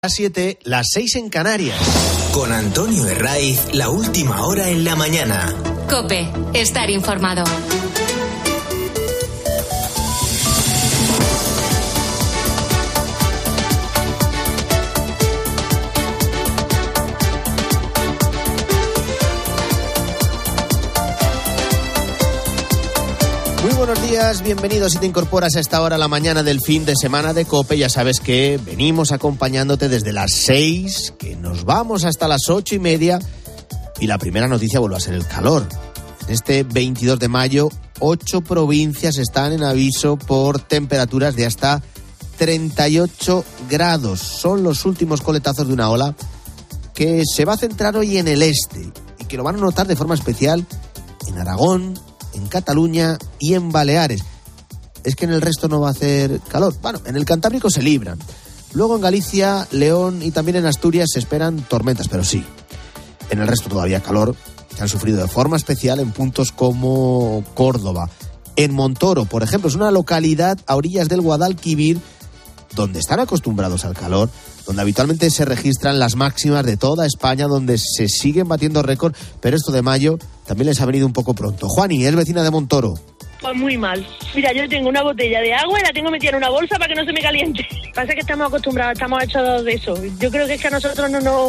Las 7, las 6 en Canarias. Con Antonio Herraiz, la última hora en la mañana. COPE, estar informado. Muy buenos días, bienvenidos si te incorporas a esta hora, la mañana del fin de semana de COPE. Ya sabes que venimos acompañándote desde las 6, que nos vamos hasta las 8:30. Y la primera noticia vuelve a ser el calor. En este 22 de mayo, 8 provincias están en aviso por temperaturas de hasta 38 grados. Son los últimos coletazos de una ola que se va a centrar hoy en el este y que lo van a notar de forma especial en Aragón, en Cataluña y en Baleares. Es que en el resto no va a hacer calor. Bueno, en el Cantábrico se libran. Luego en Galicia, León y también en Asturias se esperan tormentas, pero sí, en el resto todavía calor, que han sufrido de forma especial en puntos como Córdoba. En Montoro, por ejemplo, es una localidad a orillas del Guadalquivir, donde están acostumbrados al calor, donde habitualmente se registran las máximas de toda España, donde se siguen batiendo récords, pero esto de mayo también les ha venido un poco pronto. Juani es vecina de Montoro. Pues muy mal. Mira, yo tengo una botella de agua y la tengo metida en una bolsa para que no se me caliente. Pasa que estamos acostumbrados, estamos hechos de eso. Yo creo que es que a nosotros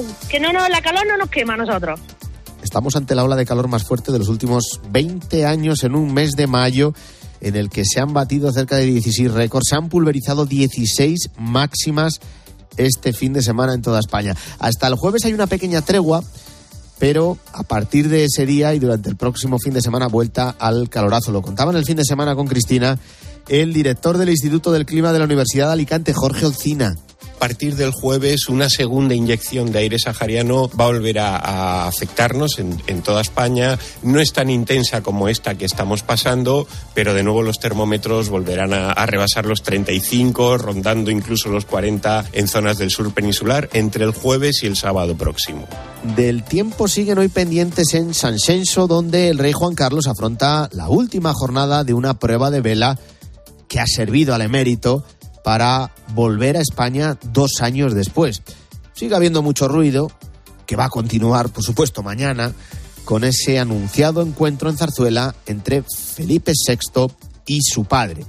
la calor no nos quema a nosotros. Estamos ante la ola de calor más fuerte de los últimos 20 años en un mes de mayo, en el que se han batido cerca de 16 récords, se han pulverizado 16 máximas este fin de semana en toda España. Hasta el jueves hay una pequeña tregua, pero a partir de ese día y durante el próximo fin de semana, vuelta al calorazo. Lo contaba en el fin de semana con Cristina el director del Instituto del Clima de la Universidad de Alicante, Jorge Olcina. A partir del jueves, una segunda inyección de aire sahariano va a volver a afectarnos en toda España. No es tan intensa como esta que estamos pasando, pero de nuevo los termómetros volverán a rebasar los 35, rondando incluso los 40 en zonas del sur peninsular entre el jueves y el sábado próximo. Del tiempo siguen hoy pendientes en Sanxenxo, donde el rey Juan Carlos afronta la última jornada de una prueba de vela que ha servido al emérito para volver a España 2 años después. Sigue habiendo mucho ruido, que va a continuar, por supuesto, mañana, con ese anunciado encuentro en Zarzuela entre Felipe VI y su padre.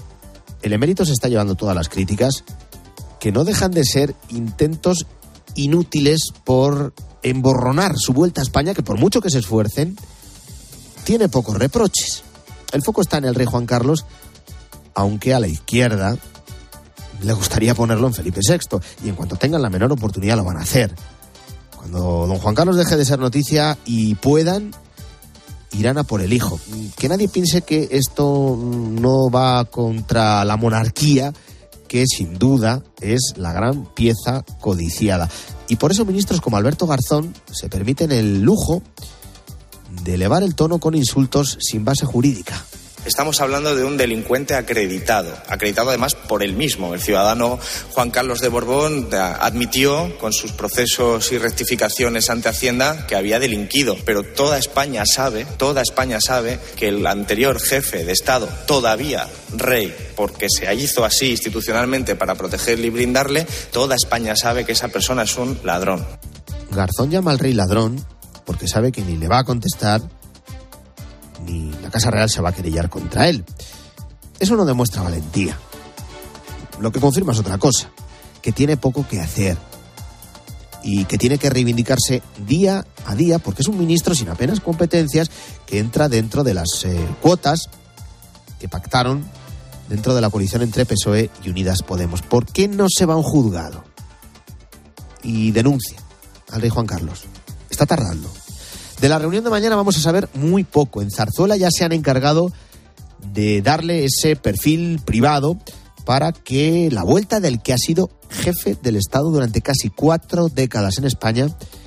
El emérito se está llevando todas las críticas, que no dejan de ser intentos inútiles por emborronar su vuelta a España, que por mucho que se esfuercen, tiene pocos reproches. El foco está en el rey Juan Carlos, aunque a la izquierda le gustaría ponerlo en Felipe VI, y en cuanto tengan la menor oportunidad lo van a hacer. Cuando don Juan Carlos deje de ser noticia y puedan, irán a por el hijo. Que nadie piense que esto no va contra la monarquía, que sin duda es la gran pieza codiciada. Y por eso ministros como Alberto Garzón se permiten el lujo de elevar el tono con insultos sin base jurídica. Estamos hablando de un delincuente acreditado además por él mismo. El ciudadano Juan Carlos de Borbón admitió con sus procesos y rectificaciones ante Hacienda que había delinquido, pero toda España sabe que el anterior jefe de Estado, todavía rey, porque se hizo así institucionalmente para protegerle y brindarle, toda España sabe que esa persona es un ladrón. Garzón llama al rey ladrón porque sabe que ni le va a contestar ni la Casa Real se va a querellar contra él. Eso no demuestra valentía. Lo que confirma es otra cosa, que tiene poco que hacer y que tiene que reivindicarse día a día, porque es un ministro sin apenas competencias que entra dentro de las cuotas que pactaron dentro de la coalición entre PSOE y Unidas Podemos. ¿Por qué no se va a un juzgado y denuncia al rey Juan Carlos? Está tardando. De la reunión de mañana vamos a saber muy poco. En Zarzuela ya se han encargado de darle ese perfil privado para que la vuelta del que ha sido jefe del Estado durante casi 4 décadas en España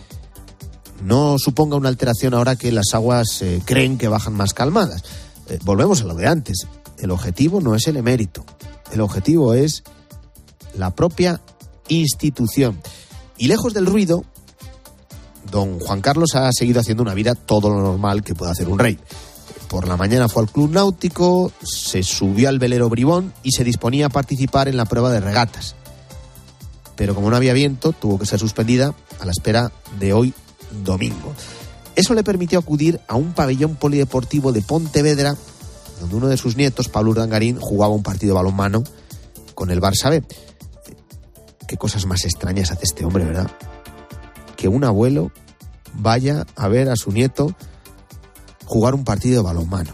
no suponga una alteración ahora que las aguas creen que bajan más calmadas. Volvemos a lo de antes. El objetivo no es el emérito. El objetivo es la propia institución. Y lejos del ruido, don Juan Carlos ha seguido haciendo una vida todo lo normal que puede hacer un rey. Por la mañana fue al club náutico, se subió al velero Bribón y se disponía a participar en la prueba de regatas. pero como no había viento, tuvo que ser suspendida a la espera de hoy domingo. Eso le permitió acudir a un pabellón polideportivo de Pontevedra, donde uno de sus nietos, Pablo Urdangarín, jugaba un partido de balonmano con el Barça B. Qué cosas más extrañas hace este hombre, ¿verdad? Que un abuelo vaya a ver a su nieto jugar un partido de balonmano.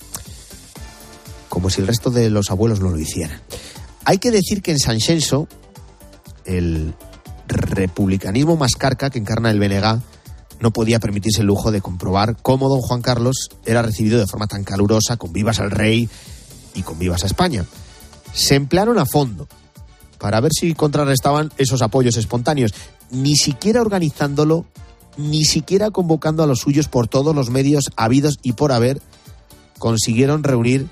Como si el resto de los abuelos no lo hicieran. Hay que decir que en Sanxenxo, el republicanismo mascarca que encarna el BNG no podía permitirse el lujo de comprobar cómo don Juan Carlos era recibido de forma tan calurosa, con vivas al rey y con vivas a España. Se emplearon a fondo para ver si contrarrestaban esos apoyos espontáneos, ni siquiera organizándolo, ni siquiera convocando a los suyos por todos los medios habidos y por haber, consiguieron reunir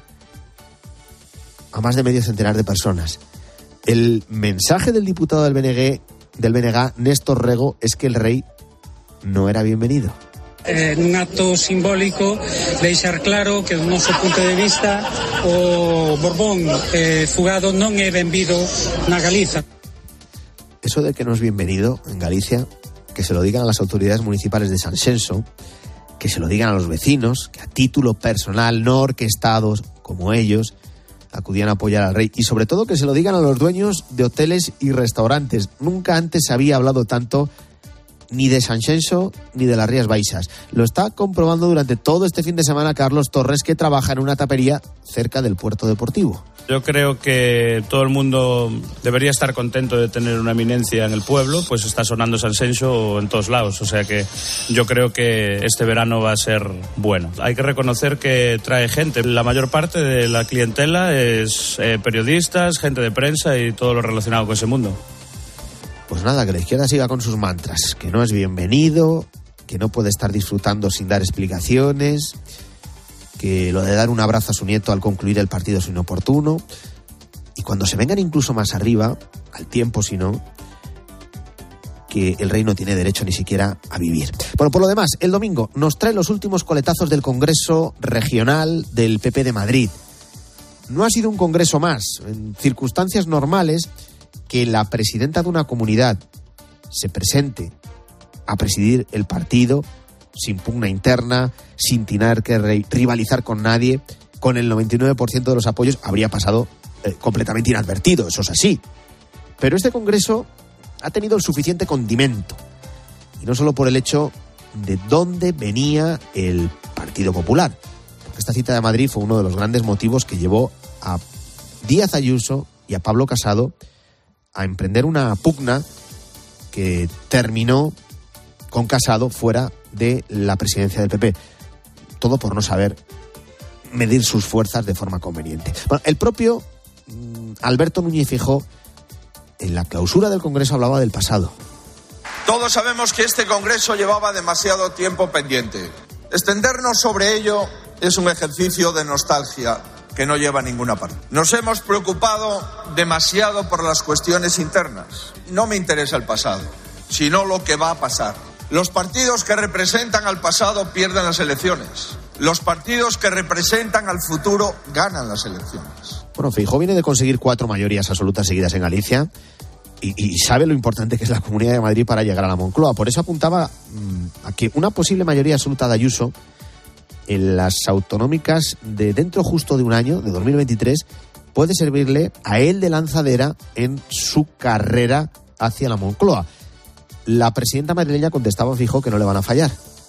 a más de medio centenar de personas. El mensaje del diputado del BNG, Néstor Rego, es que el rey no era bienvenido. Un acto simbólico de deixar claro que do noso punto de vista o Borbón fugado non é benvido na Galiza. Eso de que no es bienvenido en Galicia, que se lo digan a las autoridades municipales de Sanxenxo, que se lo digan a los vecinos, que a título personal, no orquestados como ellos, acudían a apoyar al rey, y sobre todo que se lo digan a los dueños de hoteles y restaurantes. Nunca antes se había hablado tanto ni de Sanxenxo ni de las Rías Baixas. Lo está comprobando durante todo este fin de semana Carlos Torres, que trabaja en una tapería cerca del puerto deportivo. Yo creo que todo el mundo debería estar contento de tener una eminencia en el pueblo, pues está sonando Sanxenxo en todos lados, o sea que yo creo que este verano va a ser bueno. Hay que reconocer que trae gente, la mayor parte de la clientela es periodistas, gente de prensa y todo lo relacionado con ese mundo. Pues nada, que la izquierda siga con sus mantras, que no es bienvenido, que no puede estar disfrutando sin dar explicaciones, que lo de dar un abrazo a su nieto al concluir el partido es inoportuno, y cuando se vengan incluso más arriba, al tiempo si no, que el rey no tiene derecho ni siquiera a vivir. Bueno, por lo demás, el domingo nos trae los últimos coletazos del Congreso Regional del PP de Madrid. No ha sido un congreso más. En circunstancias normales, que la presidenta de una comunidad se presente a presidir el partido sin pugna interna, sin tener que rivalizar con nadie, con el 99% de los apoyos, habría pasado completamente inadvertido, eso es así. Pero este congreso ha tenido el suficiente condimento, y no solo por el hecho de dónde venía el Partido Popular, porque esta cita de Madrid fue uno de los grandes motivos que llevó a Díaz Ayuso y a Pablo Casado a emprender una pugna que terminó con Casado fuera de la presidencia del PP. Todo por no saber medir sus fuerzas de forma conveniente. Bueno, el propio Alberto Núñez Feijóo, en la clausura del Congreso, hablaba del pasado. Todos sabemos que este Congreso llevaba demasiado tiempo pendiente. Extendernos sobre ello es un ejercicio de nostalgia que no lleva a ninguna parte. Nos hemos preocupado demasiado por las cuestiones internas. No me interesa el pasado, sino lo que va a pasar. Los partidos que representan al pasado pierden las elecciones. Los partidos que representan al futuro ganan las elecciones. Bueno, Feijóo viene de conseguir 4 mayorías absolutas seguidas en Galicia y sabe lo importante que es la Comunidad de Madrid para llegar a la Moncloa. Por eso apuntaba a que una posible mayoría absoluta de Ayuso en las autonómicas de dentro justo de un año, de 2023, puede servirle a él de lanzadera en su carrera hacia la Moncloa. La presidenta madrileña contestaba a Feijóo que no le van a fallar.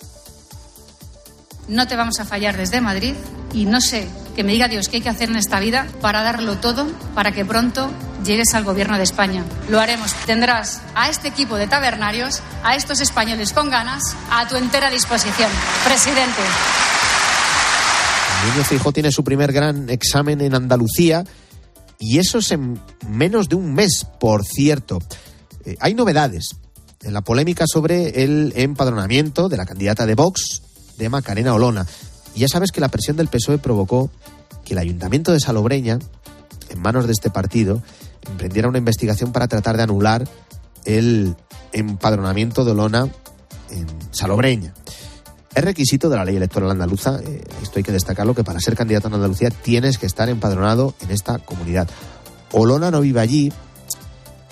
No te vamos a fallar desde Madrid y no sé, que me diga Dios qué hay que hacer en esta vida para darlo todo para que pronto llegues al gobierno de España. Lo haremos. Tendrás a este equipo de tabernarios, a estos españoles con ganas, a tu entera disposición. Presidente. Núñez Feijóo tiene su primer gran examen en Andalucía y eso es en menos de un mes, por cierto. Hay novedades en la polémica sobre el empadronamiento de la candidata de Vox, de Macarena Olona. Y ya sabes que la presión del PSOE provocó que el Ayuntamiento de Salobreña, en manos de este partido, emprendiera una investigación para tratar de anular el empadronamiento de Olona en Salobreña. Es requisito de la ley electoral andaluza, esto hay que destacarlo, que para ser candidato en Andalucía tienes que estar empadronado en esta comunidad. Olona no vive allí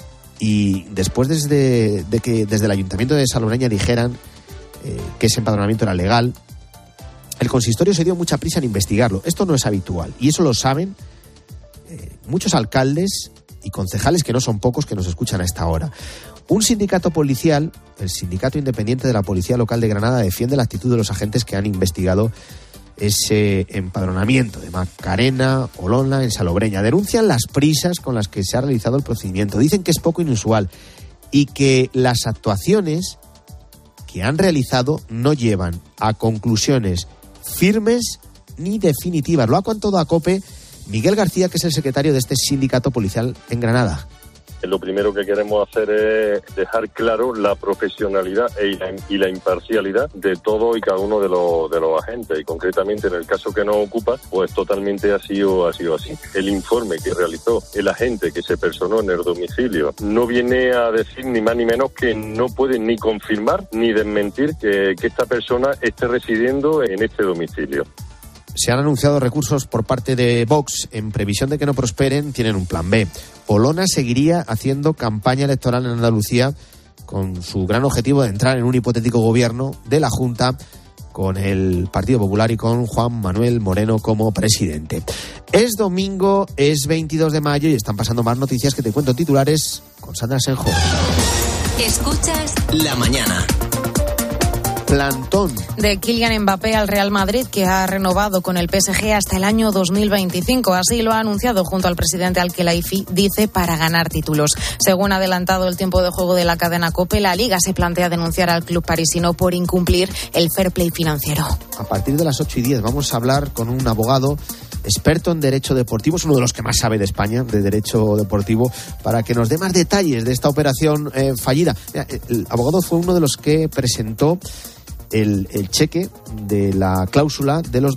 Y después de que desde el Ayuntamiento de Salobreña dijeran que ese empadronamiento era legal, el consistorio se dio mucha prisa en investigarlo. Esto no es habitual y eso lo saben muchos alcaldes y concejales, que no son pocos, que nos escuchan a esta hora. Un sindicato policial, el Sindicato Independiente de la Policía Local de Granada, defiende la actitud de los agentes que han investigado ese empadronamiento de Macarena Olona en Salobreña. Denuncian las prisas con las que se ha realizado el procedimiento. Dicen que es poco inusual y que las actuaciones que han realizado no llevan a conclusiones firmes ni definitivas. Lo ha contado a COPE Miguel García, que es el secretario de este sindicato policial en Granada. Lo primero que queremos hacer es dejar claro la profesionalidad y la imparcialidad de todo y cada uno de los agentes, y concretamente en el caso que nos ocupa, pues totalmente ha sido así. El informe que realizó el agente que se personó en el domicilio no viene a decir ni más ni menos que no puede ni confirmar ni desmentir que esta persona esté residiendo en este domicilio. Se han anunciado recursos por parte de Vox. En previsión de que no prosperen, tienen un plan B. Olona seguiría haciendo campaña electoral en Andalucía con su gran objetivo de entrar en un hipotético gobierno de la Junta con el Partido Popular y con Juan Manuel Moreno como presidente. Es domingo, es 22 de mayo y están pasando más noticias que te cuento en titulares con Sandra Senjo. Escuchas La Mañana. Plantón. De Kylian Mbappé al Real Madrid, que ha renovado con el PSG hasta el año 2025. Así lo ha anunciado junto al presidente Al-Khelaifi, dice, para ganar títulos. Según ha adelantado el tiempo de juego de la cadena COPE, la Liga se plantea denunciar al club parisino por incumplir el fair play financiero. A partir de las 8:10 vamos a hablar con un abogado experto en derecho deportivo, es uno de los que más sabe de España, de derecho deportivo, para que nos dé más detalles de esta operación fallida. Mira, el abogado fue uno de los que presentó el cheque de la cláusula de los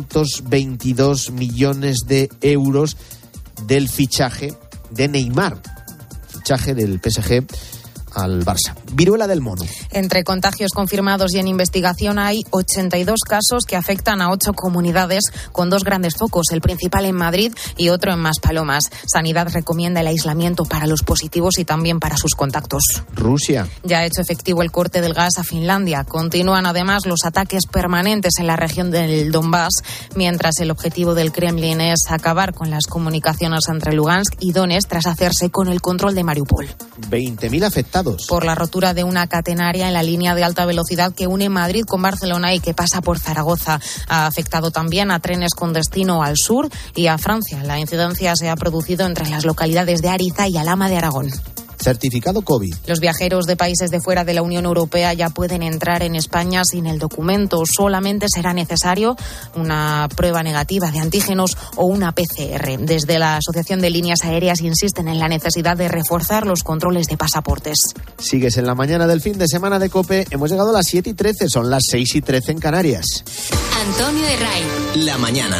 222 millones de euros del fichaje de Neymar, fichaje del PSG al Barça. Viruela del mono. Entre contagios confirmados y en investigación hay 82 casos que afectan a 8 comunidades con 2 grandes focos, el principal en Madrid y otro en Maspalomas. Sanidad recomienda el aislamiento para los positivos y también para sus contactos. Rusia. Ya ha hecho efectivo el corte del gas a Finlandia. Continúan además los ataques permanentes en la región del Donbass, mientras el objetivo del Kremlin es acabar con las comunicaciones entre Lugansk y Donetsk tras hacerse con el control de Mariupol. 20.000 afectados por la rotura de una catenaria en la línea de alta velocidad que une Madrid con Barcelona y que pasa por Zaragoza. Ha afectado también a trenes con destino al sur y a Francia. La incidencia se ha producido entre las localidades de Ariza y Alhama de Aragón. Certificado COVID. Los viajeros de países de fuera de la Unión Europea ya pueden entrar en España sin el documento. Solamente será necesario una prueba negativa de antígenos o una PCR. Desde la Asociación de Líneas Aéreas insisten en la necesidad de reforzar los controles de pasaportes. Sigues en la mañana del fin de semana de COPE. Hemos llegado a las 7:13, son las 6:13 en Canarias. Antonio Herray. La Mañana.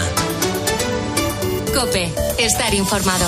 COPE. Estar informado.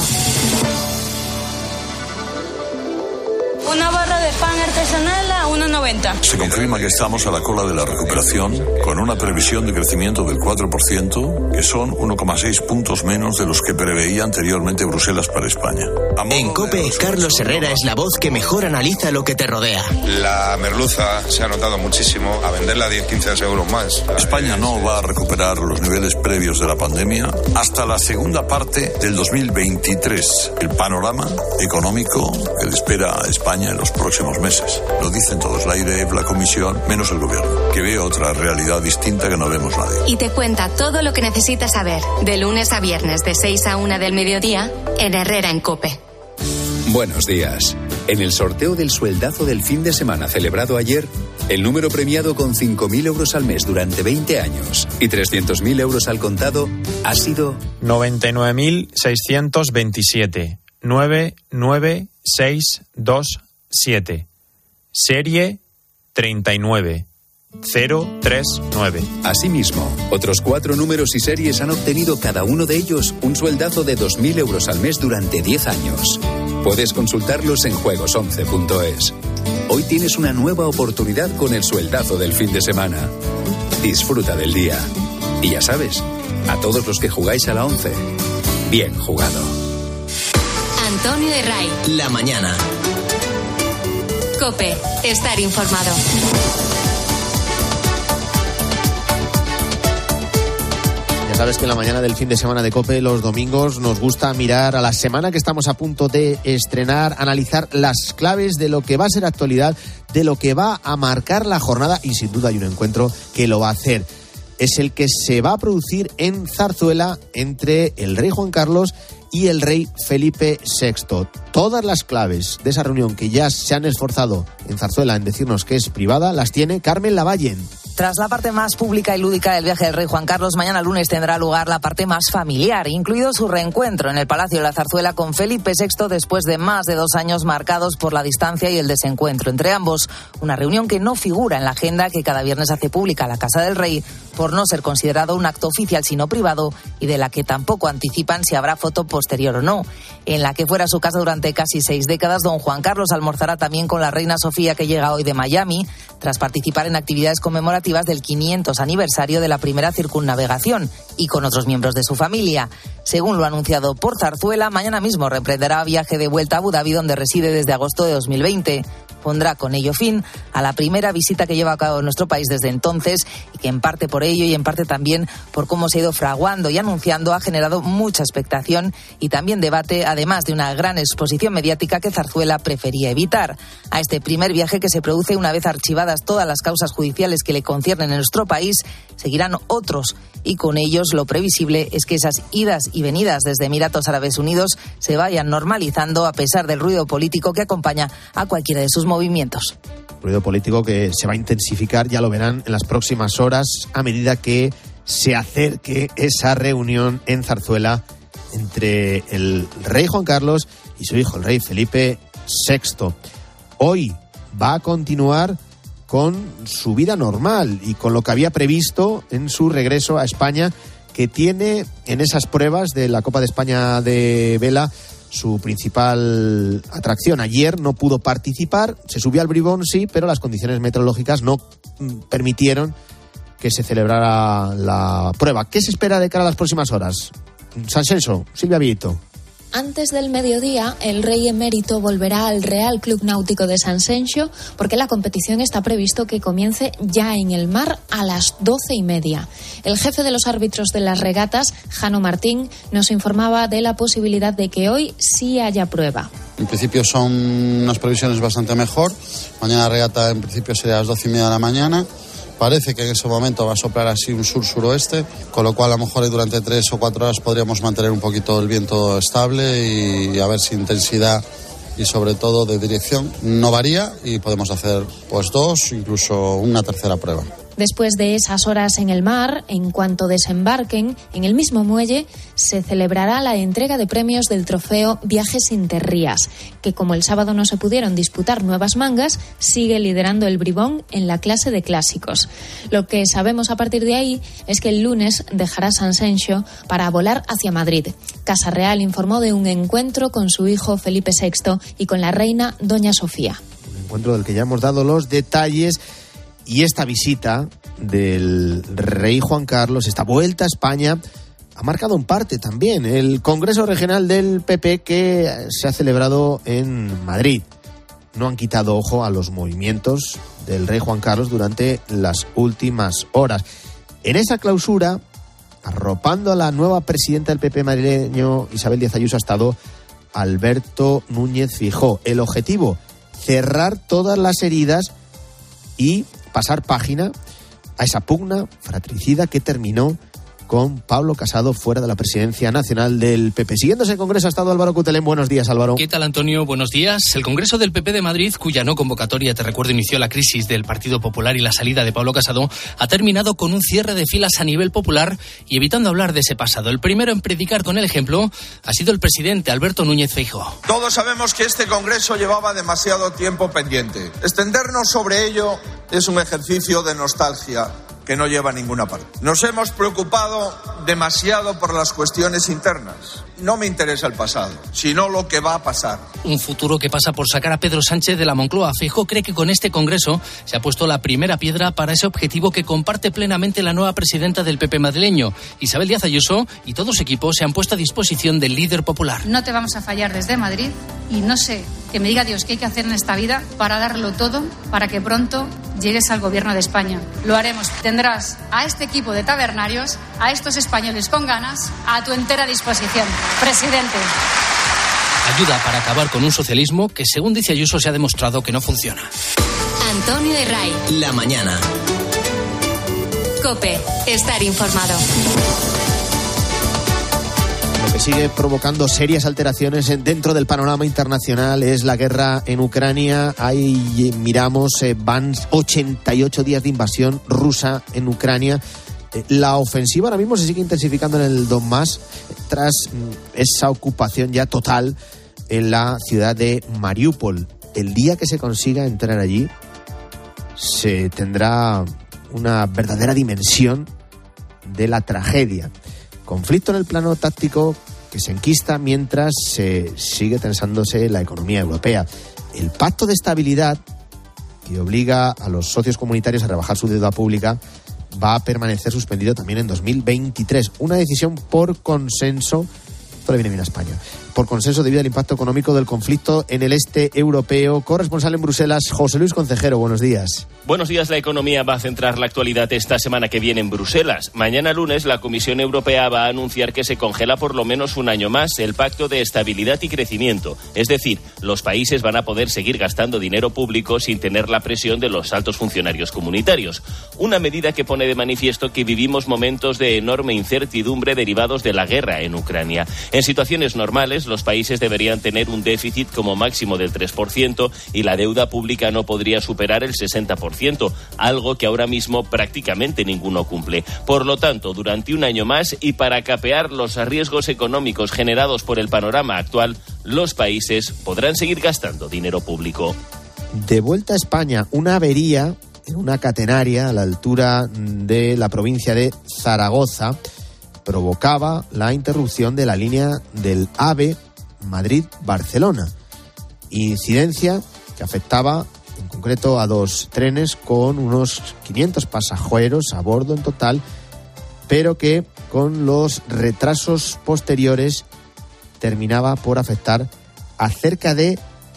Una barra de pan artesanal a 1,90. Se confirma que estamos a la cola de la recuperación, con una previsión de crecimiento del 4%, que son 1,6 puntos menos de los que preveía anteriormente Bruselas para España. En COPE, Carlos Herrera es la voz que mejor analiza lo que te rodea. La merluza se ha notado muchísimo, a venderla a 10-15 euros más. España no va a recuperar los niveles previos de la pandemia hasta la segunda parte del 2023. El panorama económico que le espera a España en los próximos meses. Lo dicen todos, la IREF, la Comisión, menos el Gobierno, que ve otra realidad distinta que no vemos nadie. Y te cuenta todo lo que necesitas saber, de lunes a viernes, de 6 a 1 del mediodía, en Herrera en COPE. Buenos días. En el sorteo del sueldazo del fin de semana celebrado ayer, el número premiado con 5.000 euros al mes durante 20 años y 300.000 euros al contado ha sido 99.627. 99627. Serie 39039. Asimismo, otros 4 números y series han obtenido cada uno de ellos un sueldazo de 2.000 euros al mes durante 10 años. Puedes consultarlos en juegos11.es. Hoy tienes una nueva oportunidad con el sueldazo del fin de semana. Disfruta del día. Y ya sabes, a todos los que jugáis a la 11, bien jugado. Antonio Herray. La Mañana. COPE. Estar informado. Ya sabes que en la mañana del fin de semana de COPE, los domingos, nos gusta mirar a la semana que estamos a punto de estrenar, analizar las claves de lo que va a ser actualidad, de lo que va a marcar la jornada, y sin duda hay un encuentro que lo va a hacer. Es el que se va a producir en Zarzuela entre el rey Juan Carlos y el rey Felipe VI. Todas las claves de esa reunión, que ya se han esforzado en Zarzuela en decirnos que es privada, las tiene Carmen Lavallen. Tras la parte más pública y lúdica del viaje del rey Juan Carlos, mañana lunes tendrá lugar la parte más familiar, incluido su reencuentro en el Palacio de la Zarzuela con Felipe VI después de más de 2 años marcados por la distancia y el desencuentro entre ambos. Una reunión que no figura en la agenda que cada viernes hace pública la Casa del Rey, por no ser considerado un acto oficial sino privado, y de la que tampoco anticipan si habrá foto posterior o no. En la que fuera su casa durante casi 6 décadas, don Juan Carlos almorzará también con la reina Sofía, que llega hoy de Miami, tras participar en actividades conmemorativas del 500 aniversario de la primera circunnavegación, y con otros miembros de su familia. Según lo anunciado por Zarzuela, mañana mismo reprenderá viaje de vuelta a Abu Dhabi, donde reside desde agosto de 2020. Pondrá con ello fin a la primera visita que lleva a cabo en nuestro país desde entonces, y que en parte por ello y en parte también por cómo se ha ido fraguando y anunciando ha generado mucha expectación y también debate, además de una gran exposición mediática que Zarzuela prefería evitar. A este primer viaje, que se produce una vez archivadas todas las causas judiciales que le conciernen en nuestro país, seguirán otros, y con ellos lo previsible es que esas idas y venidas desde Emiratos Árabes Unidos se vayan normalizando, a pesar del ruido político que acompaña a cualquiera de sus movimientos. Ruido político que se va a intensificar, ya lo verán en las próximas horas, a medida que se acerque esa reunión en Zarzuela entre el rey Juan Carlos y su hijo, el rey Felipe VI. Hoy va a continuar con su vida normal y con lo que había previsto en su regreso a España, que tiene en esas pruebas de la Copa de España de vela su principal atracción. Ayer no pudo participar, se subió al Bribón, sí, pero las condiciones meteorológicas no permitieron que se celebrara la prueba. ¿Qué se espera de cara a las próximas horas? Sansenso, Silvia Vieito. Antes del mediodía, el rey emérito volverá al Real Club Náutico de Sanxenxo, porque la competición está previsto que comience ya en el mar a las 12:30. El jefe de los árbitros de las regatas, Jano Martín, nos informaba de la posibilidad de que hoy sí haya prueba. En principio son unas previsiones bastante mejor. Mañana la regata en principio sería a las 12:30 de la mañana. Parece que en ese momento va a soplar así un sur-suroeste, con lo cual a lo mejor durante 3 o 4 horas podríamos mantener un poquito el viento estable y a ver si intensidad y sobre todo de dirección no varía, y podemos hacer pues 2, incluso una tercera prueba. Después de esas horas en el mar, en cuanto desembarquen en el mismo muelle, se celebrará la entrega de premios del trofeo Viajes Interrías, que como el sábado no se pudieron disputar nuevas mangas, sigue liderando el Bribón en la clase de clásicos. Lo que sabemos a partir de ahí es que el lunes dejará Sanxenxo para volar hacia Madrid. Casa Real informó de un encuentro con su hijo Felipe VI y con la reina doña Sofía. Un encuentro del que ya hemos dado los detalles. Y esta visita del rey Juan Carlos, esta vuelta a España, ha marcado en parte también el Congreso Regional del PP que se ha celebrado en Madrid. No han quitado ojo a los movimientos del rey Juan Carlos durante las últimas horas. En esa clausura, arropando a la nueva presidenta del PP madrileño, Isabel Díaz Ayuso, ha estado Alberto Núñez Feijóo. El objetivo, cerrar todas las heridas y pasar página a esa pugna fratricida que terminó con Pablo Casado fuera de la presidencia nacional del PP. Siguiendo ese congreso ha estado Álvaro Cutelén. Buenos días, Álvaro. ¿Qué tal, Antonio? Buenos días. El Congreso del PP de Madrid, cuya no convocatoria, te recuerdo, inició la crisis del Partido Popular y la salida de Pablo Casado, ha terminado con un cierre de filas a nivel popular y evitando hablar de ese pasado. El primero en predicar con el ejemplo ha sido el presidente Alberto Núñez Feijóo. Todos sabemos que este Congreso llevaba demasiado tiempo pendiente. Extendernos sobre ello es un ejercicio de nostalgia que no lleva a ninguna parte. Nos hemos preocupado demasiado por las cuestiones internas. No me interesa el pasado, sino lo que va a pasar. Un futuro que pasa por sacar a Pedro Sánchez de la Moncloa. Feijóo cree que con este Congreso se ha puesto la primera piedra para ese objetivo que comparte plenamente la nueva presidenta del PP madrileño. Isabel Díaz Ayuso y todo su equipo se han puesto a disposición del líder popular. No te vamos a fallar desde Madrid y no sé, que me diga Dios qué hay que hacer en esta vida para darlo todo para que pronto llegues al gobierno de España. Lo haremos. Tendrás a este equipo de tabernarios, a estos españoles con ganas, a tu entera disposición. Presidente. Ayuda para acabar con un socialismo que, según dice Ayuso, se ha demostrado que no funciona. Antonio de Ray. La mañana. COPE. Estar informado. Lo que sigue provocando serias alteraciones dentro del panorama internacional es la guerra en Ucrania. Ahí miramos, van 88 días de invasión rusa en Ucrania. La ofensiva ahora mismo se sigue intensificando en el Donbass tras esa ocupación ya total en la ciudad de Mariupol. El día que se consiga entrar allí se tendrá una verdadera dimensión de la tragedia. Conflicto en el plano táctico que se enquista mientras se sigue tensándose la economía europea. El pacto de estabilidad que obliga a los socios comunitarios a rebajar su deuda pública va a permanecer suspendido también en 2023. Una decisión por consenso, esto le viene bien a España, por consenso debido al impacto económico del conflicto en el este europeo. Corresponsal en Bruselas, José Luis Concejero, buenos días. Buenos días. La economía va a centrar la actualidad esta semana que viene en Bruselas. Mañana lunes la Comisión Europea va a anunciar que se congela por lo menos un año más el Pacto de Estabilidad y Crecimiento. Es decir, los países van a poder seguir gastando dinero público sin tener la presión de los altos funcionarios comunitarios. Una medida que pone de manifiesto que vivimos momentos de enorme incertidumbre derivados de la guerra en Ucrania. En situaciones normales, los países deberían tener un déficit como máximo del 3% y la deuda pública no podría superar el 60%, algo que ahora mismo prácticamente ninguno cumple. Por lo tanto, durante un año más y para capear los riesgos económicos generados por el panorama actual, los países podrán seguir gastando dinero público. De vuelta a España, una avería en una catenaria a la altura de la provincia de Zaragoza provocaba la interrupción de la línea del AVE Madrid-Barcelona. Incidencia que afectaba en concreto a 2 trenes con unos 500 pasajeros a bordo en total, pero que con los retrasos posteriores terminaba por afectar a cerca de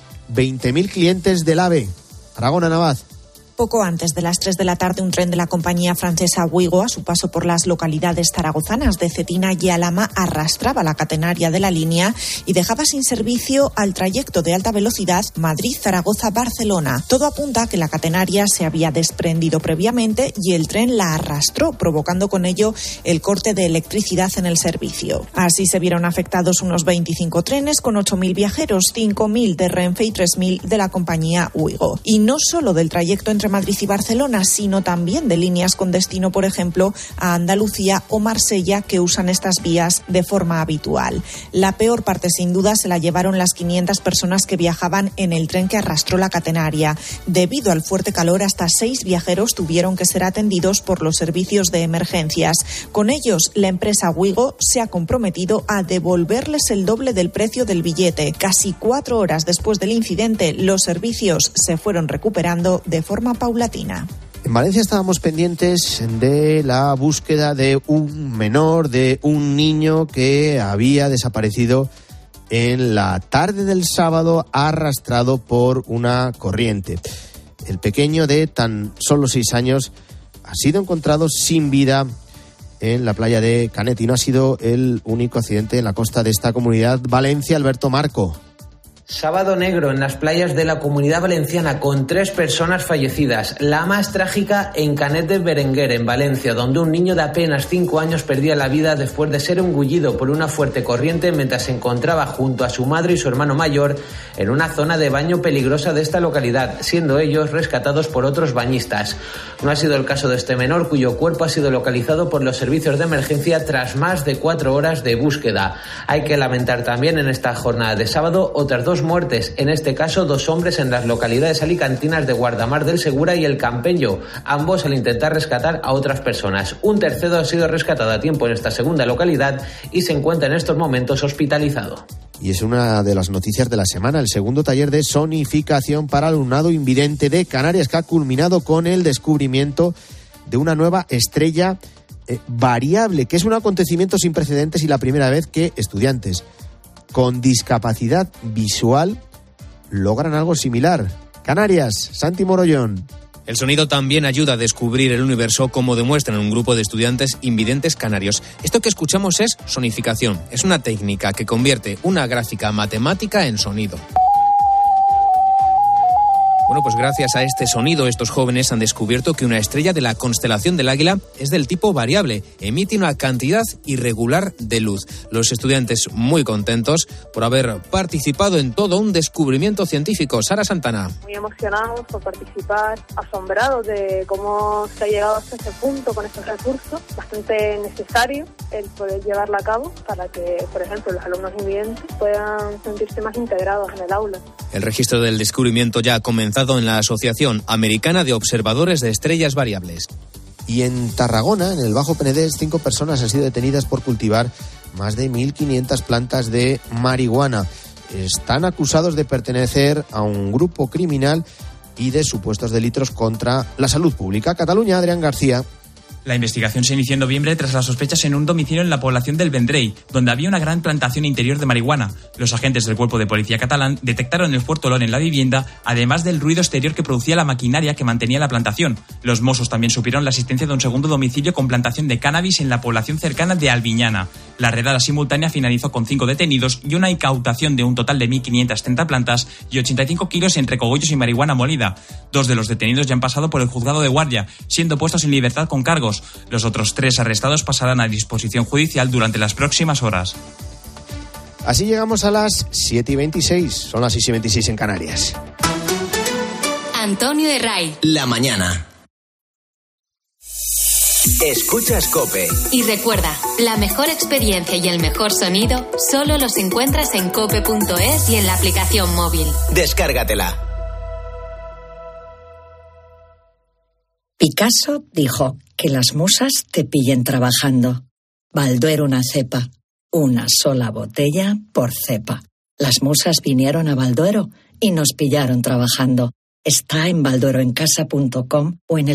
20.000 clientes del AVE. Aragona, Navaz. Poco antes de las 3 de la tarde, un tren de la compañía francesa Ouigo, a su paso por las localidades zaragozanas de Cetina y Alhama, arrastraba la catenaria de la línea y dejaba sin servicio al trayecto de alta velocidad Madrid-Zaragoza-Barcelona. Todo apunta a que la catenaria se había desprendido previamente y el tren la arrastró, provocando con ello el corte de electricidad en el servicio. Así se vieron afectados unos 25 trenes con 8.000 viajeros, 5.000 de Renfe y 3.000 de la compañía Ouigo. Y no solo del trayecto entre Madrid y Barcelona, sino también de líneas con destino, por ejemplo, a Andalucía o Marsella, que usan estas vías de forma habitual. La peor parte, sin duda, se la llevaron las 500 personas que viajaban en el tren que arrastró la catenaria. Debido al fuerte calor, hasta 6 viajeros tuvieron que ser atendidos por los servicios de emergencias. Con ellos, la empresa Ouigo se ha comprometido a devolverles el doble del precio del billete. Casi 4 horas después del incidente, los servicios se fueron recuperando de forma paulatina. En Valencia estábamos pendientes de la búsqueda de un menor, de un niño que había desaparecido en la tarde del sábado, arrastrado por una corriente. El pequeño de tan solo 6 años ha sido encontrado sin vida en la playa de Canet y no ha sido el único accidente en la costa de esta comunidad. Valencia, Alberto Marco. Sábado negro en las playas de la Comunidad Valenciana con 3 personas fallecidas. La más trágica en Canet de Berenguer, en Valencia, donde un niño de apenas 5 años perdía la vida después de ser engullido por una fuerte corriente mientras se encontraba junto a su madre y su hermano mayor en una zona de baño peligrosa de esta localidad, siendo ellos rescatados por otros bañistas. No ha sido el caso de este menor, cuyo cuerpo ha sido localizado por los servicios de emergencia tras más de 4 horas de búsqueda. Hay que lamentar también en esta jornada de sábado otras 2 2 muertes, en este caso 2 hombres en las localidades alicantinas de Guardamar del Segura y El Campeño, ambos al intentar rescatar a otras personas. Un tercero ha sido rescatado a tiempo en esta segunda localidad y se encuentra en estos momentos hospitalizado. Y es una de las noticias de la semana, el segundo taller de sonificación para alumnado invidente de Canarias, que ha culminado con el descubrimiento de una nueva estrella variable, que es un acontecimiento sin precedentes y la primera vez que estudiantes con discapacidad visual logran algo similar. Canarias, Santi Morollón. El sonido también ayuda a descubrir el universo, como demuestran un grupo de estudiantes invidentes canarios. Esto que escuchamos es sonificación. Es una técnica que convierte una gráfica matemática en sonido. Bueno, pues gracias a este sonido, estos jóvenes han descubierto que una estrella de la constelación del Águila es del tipo variable, emite una cantidad irregular de luz. Los estudiantes muy contentos por haber participado en todo un descubrimiento científico. Sara Santana. Muy emocionados por participar, asombrados de cómo se ha llegado hasta este punto con estos recursos, bastante necesario el poder llevarla a cabo para que, por ejemplo, los alumnos invidentes puedan sentirse más integrados en el aula. El registro del descubrimiento ya ha comenzado en la Asociación Americana de Observadores de Estrellas Variables. Y en Tarragona, en el Bajo Penedès, 5 personas han sido detenidas por cultivar más de 1.500 plantas de marihuana. Están acusados de pertenecer a un grupo criminal y de supuestos delitos contra la salud pública. Cataluña, Adrián García. La investigación se inició en noviembre tras las sospechas en un domicilio en la población del Vendrell, donde había una gran plantación interior de marihuana. Los agentes del Cuerpo de Policía catalán detectaron el fuerte olor en la vivienda, además del ruido exterior que producía la maquinaria que mantenía la plantación. Los Mossos también supieron la existencia de un segundo domicilio con plantación de cannabis en la población cercana de Albiñana. La redada simultánea finalizó con 5 detenidos y una incautación de un total de 1.530 plantas y 85 kilos entre cogollos y marihuana molida. 2 de los detenidos ya han pasado por el juzgado de guardia, siendo puestos en libertad con cargos. Los otros 3 arrestados pasarán a disposición judicial durante las próximas horas. Así llegamos a las 7:26, son las 6:26 en Canarias. Antonio de Ray. La mañana. Escuchas COPE. Y recuerda, la mejor experiencia y el mejor sonido solo los encuentras en cope.es y en la aplicación móvil. Descárgatela. Picasso dijo que las musas te pillen trabajando. Balduero una cepa, una sola botella por cepa. Las musas vinieron a Balduero y nos pillaron trabajando. Está en baldueroencasa.com o en el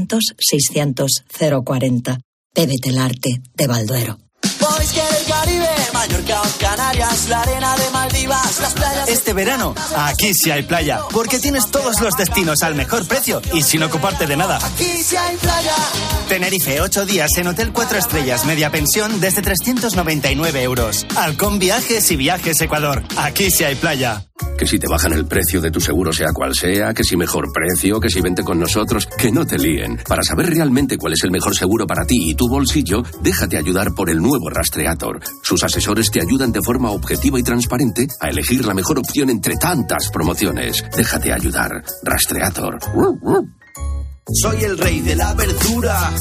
600-600-040. Bébete el arte de Balduero. Caribe, Mallorca, Canarias, la arena de Maldivas, las playas. Este verano, aquí sí hay playa, porque tienes todos los destinos al mejor precio y sin ocuparte de nada. Aquí sí hay playa. Tenerife, 8 días en Hotel 4 Estrellas, media pensión desde 399 euros. Halcón Viajes y Viajes Ecuador. Aquí sí hay playa. Que si te bajan el precio de tu seguro sea cual sea, que si mejor precio, que si vente con nosotros, que no te líen. Para saber realmente cuál es el mejor seguro para ti y tu bolsillo, déjate ayudar por el nuevo Rastreator. Sus asesores te ayudan de forma objetiva y transparente a elegir la mejor opción entre tantas promociones. Déjate ayudar. Rastreator. Soy el rey de la verdura.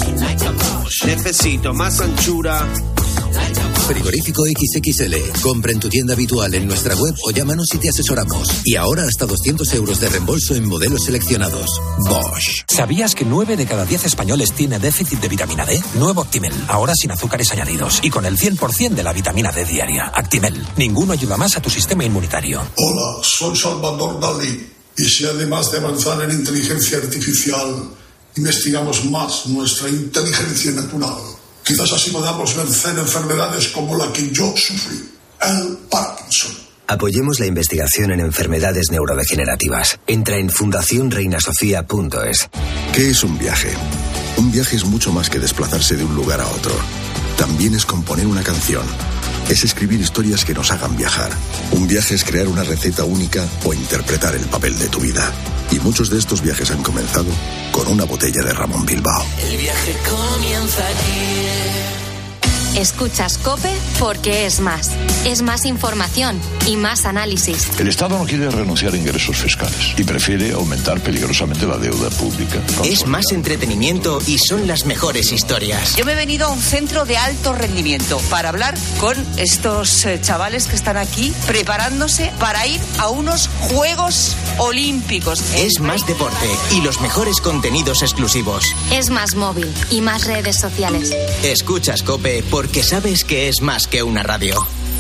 Necesito más anchura. Frigorífico XXL. Compra en tu tienda habitual en nuestra web o llámanos y te asesoramos. Y ahora hasta 200 euros de reembolso en modelos seleccionados. Bosch. ¿Sabías que 9 de cada 10 españoles tiene déficit de vitamina D? Nuevo Actimel, ahora sin azúcares añadidos y con el 100% de la vitamina D diaria. Actimel, ninguno ayuda más a tu sistema inmunitario. Hola, soy Salvador Dalí. Y si además de avanzar en inteligencia artificial, investigamos más nuestra inteligencia natural, quizás así podamos vencer enfermedades como la que yo sufrí, el Parkinson. Apoyemos la investigación en enfermedades neurodegenerativas. Entra en fundacionreinasofía.es. ¿Qué es un viaje? Un viaje es mucho más que desplazarse de un lugar a otro. También es componer una canción. Es escribir historias que nos hagan viajar. Un viaje es crear una receta única o interpretar el papel de tu vida. Y muchos de estos viajes han comenzado con una botella de Ramón Bilbao. El viaje comienza aquí. Escuchas COPE porque es más. Es más información y más análisis. El Estado no quiere renunciar a ingresos fiscales y prefiere aumentar peligrosamente la deuda pública. Es más entretenimiento y son las mejores historias. Yo me he venido a un centro de alto rendimiento para hablar con estos chavales que están aquí preparándose para ir a unos Juegos Olímpicos. Es más deporte y los mejores contenidos exclusivos. Es más móvil y más redes sociales. Escuchas COPE porque sabes que es más que una radio.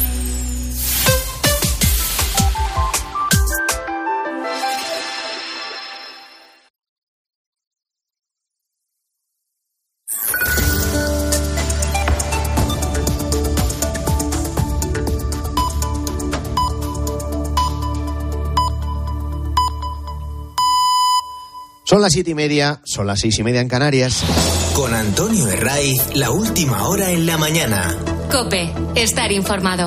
Son las 7:30, son las 6:30 en Canarias. Con Antonio Herraiz, la última hora en la mañana. COPE, estar informado.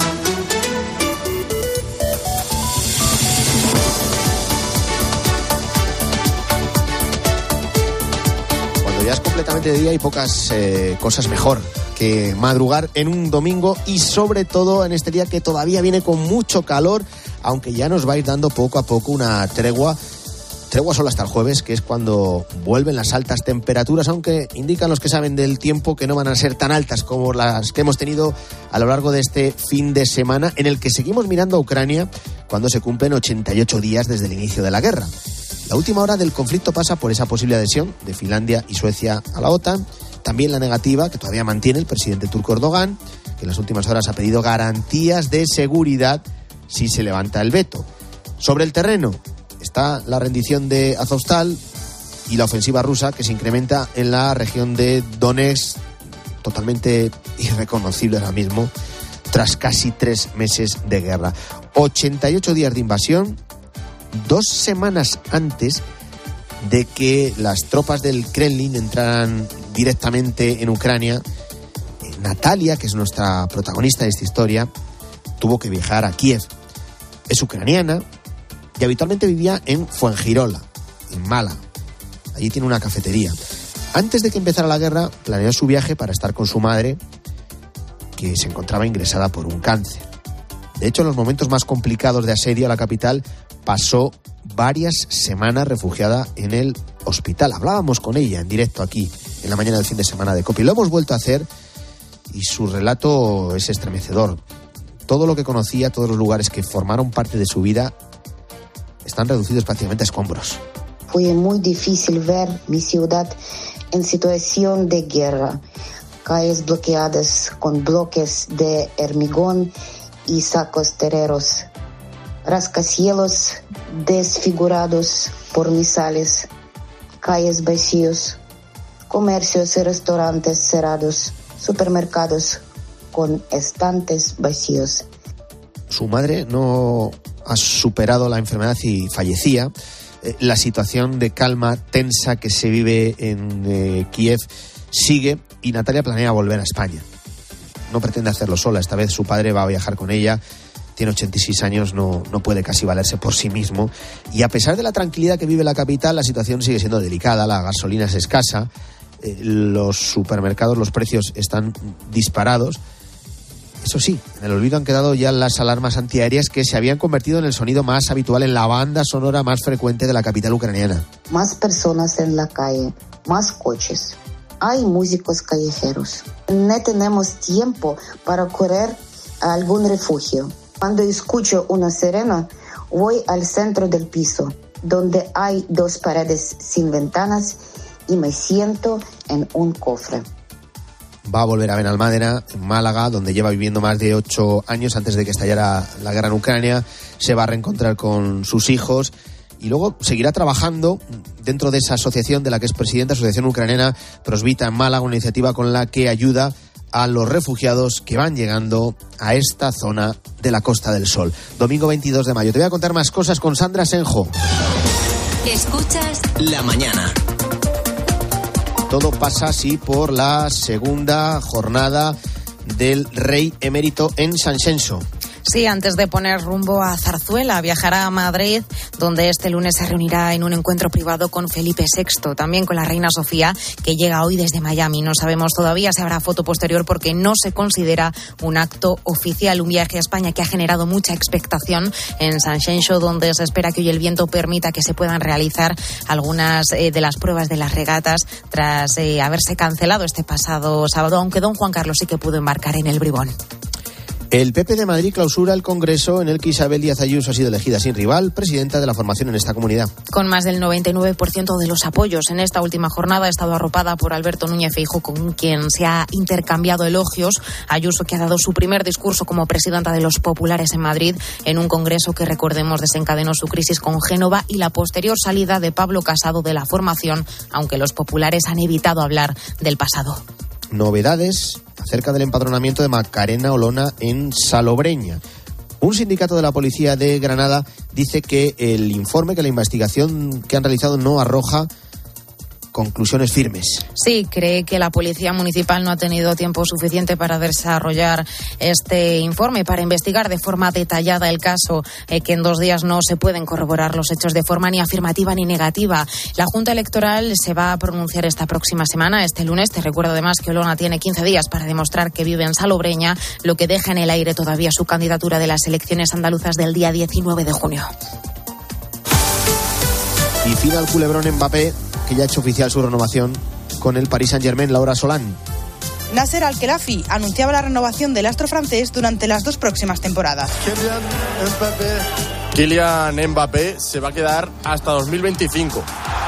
Cuando ya es completamente de día hay pocas cosas mejor que madrugar en un domingo y sobre todo en este día que todavía viene con mucho calor, aunque ya nos va a ir dando poco a poco una tregua solo hasta el jueves, que es cuando vuelven las altas temperaturas, aunque indican los que saben del tiempo que no van a ser tan altas como las que hemos tenido a lo largo de este fin de semana, en el que seguimos mirando a Ucrania cuando se cumplen 88 días desde el inicio de la guerra. La última hora del conflicto pasa por esa posible adhesión de Finlandia y Suecia a la OTAN, también la negativa que todavía mantiene el presidente turco Erdogan, que en las últimas horas ha pedido garantías de seguridad si se levanta el veto. Sobre el terreno está la rendición de Azovstal y la ofensiva rusa que se incrementa en la región de Donetsk, totalmente irreconocible ahora mismo, tras casi 3 meses de guerra. 88 días de invasión, 2 semanas antes de que las tropas del Kremlin entraran directamente en Ucrania. Natalia, que es nuestra protagonista de esta historia, tuvo que viajar a Kiev. Es ucraniana y habitualmente vivía en Fuengirola, en Málaga. Allí tiene una cafetería. Antes de que empezara la guerra, planeó su viaje para estar con su madre, que se encontraba ingresada por un cáncer. De hecho, en los momentos más complicados de asedio a la capital, pasó varias semanas refugiada en el hospital. Hablábamos con ella en directo aquí, en la mañana del fin de semana de COPE. Lo hemos vuelto a hacer y su relato es estremecedor. Todo lo que conocía, todos los lugares que formaron parte de su vida, están reducidos prácticamente a escombros. Fue muy difícil ver mi ciudad en situación de guerra. Calles bloqueadas con bloques de hormigón y sacos terreros. Rascacielos desfigurados por misales. Calles vacíos. Comercios y restaurantes cerrados. Supermercados con estantes vacíos. Su madre no ha superado la enfermedad y fallecía. La situación de calma tensa que se vive en Kiev sigue y Natalia planea volver a España. No pretende hacerlo sola, esta vez su padre va a viajar con ella. Tiene 86 años, no puede casi valerse por sí mismo. Y a pesar de la tranquilidad que vive la capital, la situación sigue siendo delicada, la gasolina es escasa, los supermercados, los precios están disparados. Eso sí, en el olvido han quedado ya las alarmas antiaéreas que se habían convertido en el sonido más habitual en la banda sonora más frecuente de la capital ucraniana. Más personas en la calle, más coches. Hay músicos callejeros. No tenemos tiempo para correr a algún refugio. Cuando escucho una sirena, voy al centro del piso, donde hay 2 paredes sin ventanas, y me siento en un cofre. Va a volver a Benalmádena, en Málaga, donde lleva viviendo más de 8 años antes de que estallara la guerra en Ucrania. Se va a reencontrar con sus hijos y luego seguirá trabajando dentro de esa asociación de la que es presidenta, Asociación Ucraniana Prosvita en Málaga, una iniciativa con la que ayuda a los refugiados que van llegando a esta zona de la Costa del Sol. Domingo 22 de mayo. Te voy a contar más cosas con Sandra Senjo. Escuchas La Mañana. Todo pasa así por la segunda jornada del Rey Emérito en Sanxenxo. Sí, antes de poner rumbo a Zarzuela, viajará a Madrid, donde este lunes se reunirá en un encuentro privado con Felipe VI, también con la reina Sofía, que llega hoy desde Miami. No sabemos todavía si habrá foto posterior porque no se considera un acto oficial. Un viaje a España que ha generado mucha expectación en Sanxenxo, donde se espera que hoy el viento permita que se puedan realizar algunas de las pruebas de las regatas tras haberse cancelado este pasado sábado, aunque don Juan Carlos sí que pudo embarcar en el Bribón. El PP de Madrid clausura el Congreso en el que Isabel Díaz Ayuso ha sido elegida sin rival presidenta de la formación en esta comunidad. Con más del 99% de los apoyos. En esta última jornada ha estado arropada por Alberto Núñez Feijóo, con quien se ha intercambiado elogios. Ayuso, que ha dado su primer discurso como presidenta de los populares en Madrid, en un Congreso que, recordemos, desencadenó su crisis con Génova y la posterior salida de Pablo Casado de la formación, aunque los populares han evitado hablar del pasado. Novedades acerca del empadronamiento de Macarena Olona en Salobreña. Un sindicato de la policía de Granada dice que el informe, que la investigación que han realizado no arroja conclusiones firmes. Sí, cree que la Policía Municipal no ha tenido tiempo suficiente para desarrollar este informe, para investigar de forma detallada el caso, que en 2 días no se pueden corroborar los hechos de forma ni afirmativa ni negativa. La Junta Electoral se va a pronunciar esta próxima semana, este lunes. Te recuerdo además que Olona tiene 15 días para demostrar que vive en Salobreña, lo que deja en el aire todavía su candidatura de las elecciones andaluzas del día 19 de junio. Y fina el culebrón Mbappé, que ya ha hecho oficial su renovación con el Paris Saint-Germain. Laura Solán. Nasser Al-Khelaifi anunciaba la renovación del astro francés durante las 2 próximas temporadas. Kylian Mbappé se va a quedar hasta 2025.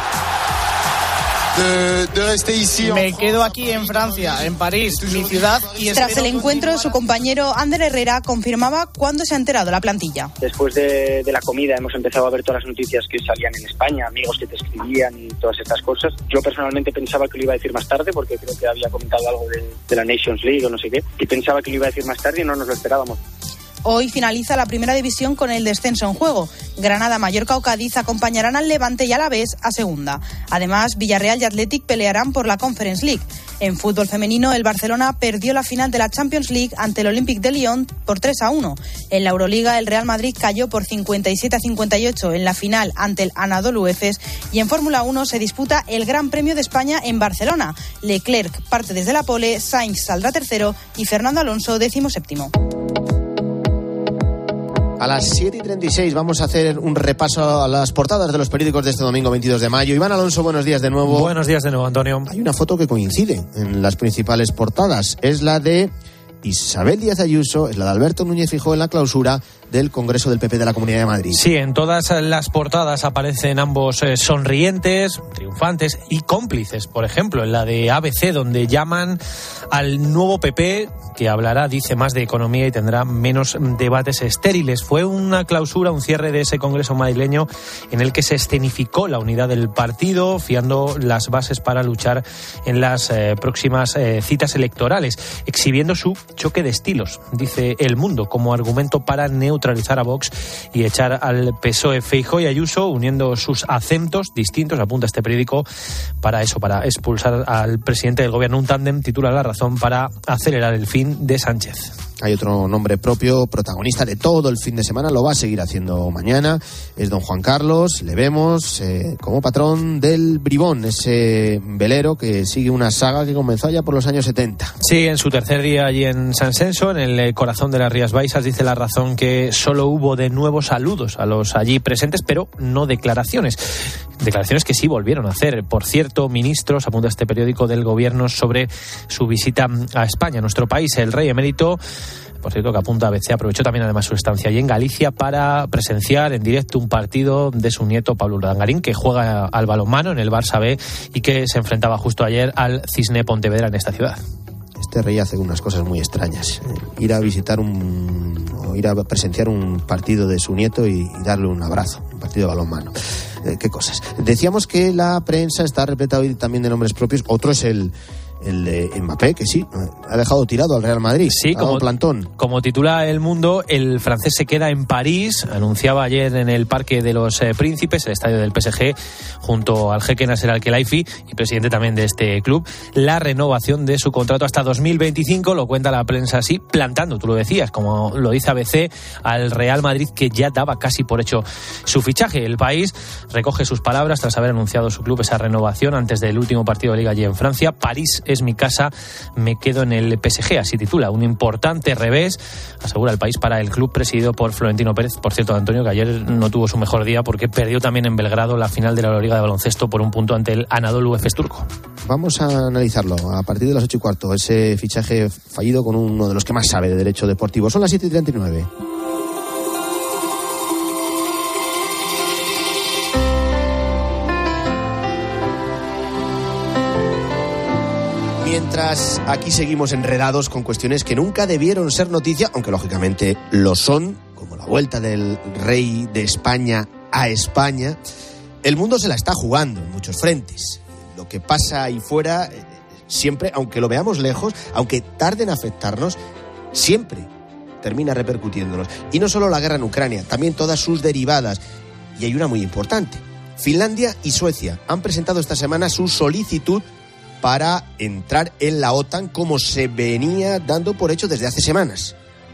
Me quedo aquí en Francia, en París, mi ciudad. Y tras el encuentro, su compañero Ander Herrera confirmaba cuándo se ha enterado la plantilla. Después de la comida hemos empezado a ver todas las noticias que salían en España, amigos que te escribían y todas estas cosas. Yo personalmente pensaba que lo iba a decir más tarde, porque creo que había comentado algo de la Nations League o no sé qué, y pensaba que lo iba a decir más tarde y no nos lo esperábamos. Hoy finaliza la primera división con el descenso en juego. Granada, Mallorca o Cádiz acompañarán al Levante y Alavés a segunda. Además, Villarreal y Athletic pelearán por la Conference League. En fútbol femenino, el Barcelona perdió la final de la Champions League ante el Olympique de Lyon por 3-1. En la Euroliga, el Real Madrid cayó por 57-58 en la final ante el Anadolu Efes. Y en Fórmula 1 se disputa el Gran Premio de España en Barcelona. Leclerc parte desde la pole, Sainz saldrá tercero y Fernando Alonso 17º. A las 7:36 vamos a hacer un repaso a las portadas de los periódicos de este domingo 22 de mayo. Iván Alonso, buenos días de nuevo. Buenos días de nuevo, Antonio. Hay una foto que coincide en las principales portadas. Es la de Isabel Díaz Ayuso, es la de Alberto Núñez Feijóo en la clausura del Congreso del PP de la Comunidad de Madrid. Sí, en todas las portadas aparecen ambos sonrientes, triunfantes y cómplices. Por ejemplo, en la de ABC, donde llaman al nuevo PP, que hablará, dice, más de economía y tendrá menos debates estériles. Fue una clausura, un cierre de ese Congreso madrileño en el que se escenificó la unidad del partido, fiando las bases para luchar en las próximas citas electorales, exhibiendo su choque de estilos, dice El Mundo, como argumento para neutralizar a Vox y echar al PSOE. Feijóo y Ayuso uniendo sus acentos distintos, apunta este periódico, para eso, para expulsar al presidente del gobierno. Un tándem, titula La Razón, para acelerar el fin de Sánchez. Hay otro nombre propio, protagonista de todo el fin de semana, lo va a seguir haciendo mañana, es don Juan Carlos. Le vemos como patrón del Bribón, ese velero que sigue una saga que comenzó ya por los años 70. Sí, en su tercer día allí en Sanxenxo, en el corazón de las Rías Baixas, dice La Razón que solo hubo de nuevo saludos a los allí presentes, pero no declaraciones. Declaraciones que sí volvieron a hacer, por cierto, ministros, apunta este periódico, del gobierno sobre su visita a España, nuestro país. El rey emérito, por cierto, que apunta ABC, aprovechó también además su estancia allí en Galicia para presenciar en directo un partido de su nieto Pablo Urdangarín, que juega al balonmano en el Barça B y que se enfrentaba justo ayer al Cisne Pontevedra en esta ciudad. Este rey hace unas cosas muy extrañas. Ir a visitar ir a presenciar un partido de su nieto y darle un abrazo, un partido de balonmano. Qué cosas. Decíamos que la prensa está repleta hoy también de nombres propios. Otro es el el de Mbappé, que sí, ha dejado tirado al Real Madrid. Sí, como plantón. Como titula El Mundo, el francés se queda en París. Anunciaba ayer en el Parque de los Príncipes, el estadio del PSG, junto al jeque Nasser Al-Khelaifi y presidente también de este club, la renovación de su contrato hasta 2025. Lo cuenta la prensa así, plantando, tú lo decías, como lo dice ABC, al Real Madrid, que ya daba casi por hecho su fichaje. El País recoge sus palabras tras haber anunciado su club esa renovación antes del último partido de Liga allí en Francia. París es mi casa, me quedo en el PSG, así titula. Un importante revés, asegura El País, para el club presidido por Florentino Pérez. Por cierto, Antonio, que ayer no tuvo su mejor día porque perdió también en Belgrado la final de la Euroliga de baloncesto por un punto ante el Anadolu Efes turco. Vamos a analizarlo a partir de las 8:15, ese fichaje fallido con uno de los que más sabe de derecho deportivo. Son las 7:39. Mientras aquí seguimos enredados con cuestiones que nunca debieron ser noticia, aunque lógicamente lo son, como la vuelta del rey de España a España, el mundo se la está jugando en muchos frentes. Lo que pasa ahí fuera, siempre, aunque lo veamos lejos, aunque tarde en afectarnos, siempre termina repercutiéndonos. Y no solo la guerra en Ucrania, también todas sus derivadas. Y hay una muy importante. Finlandia y Suecia han presentado esta semana su solicitud para entrar en la OTAN, como se venía dando por hecho desde hace semanas.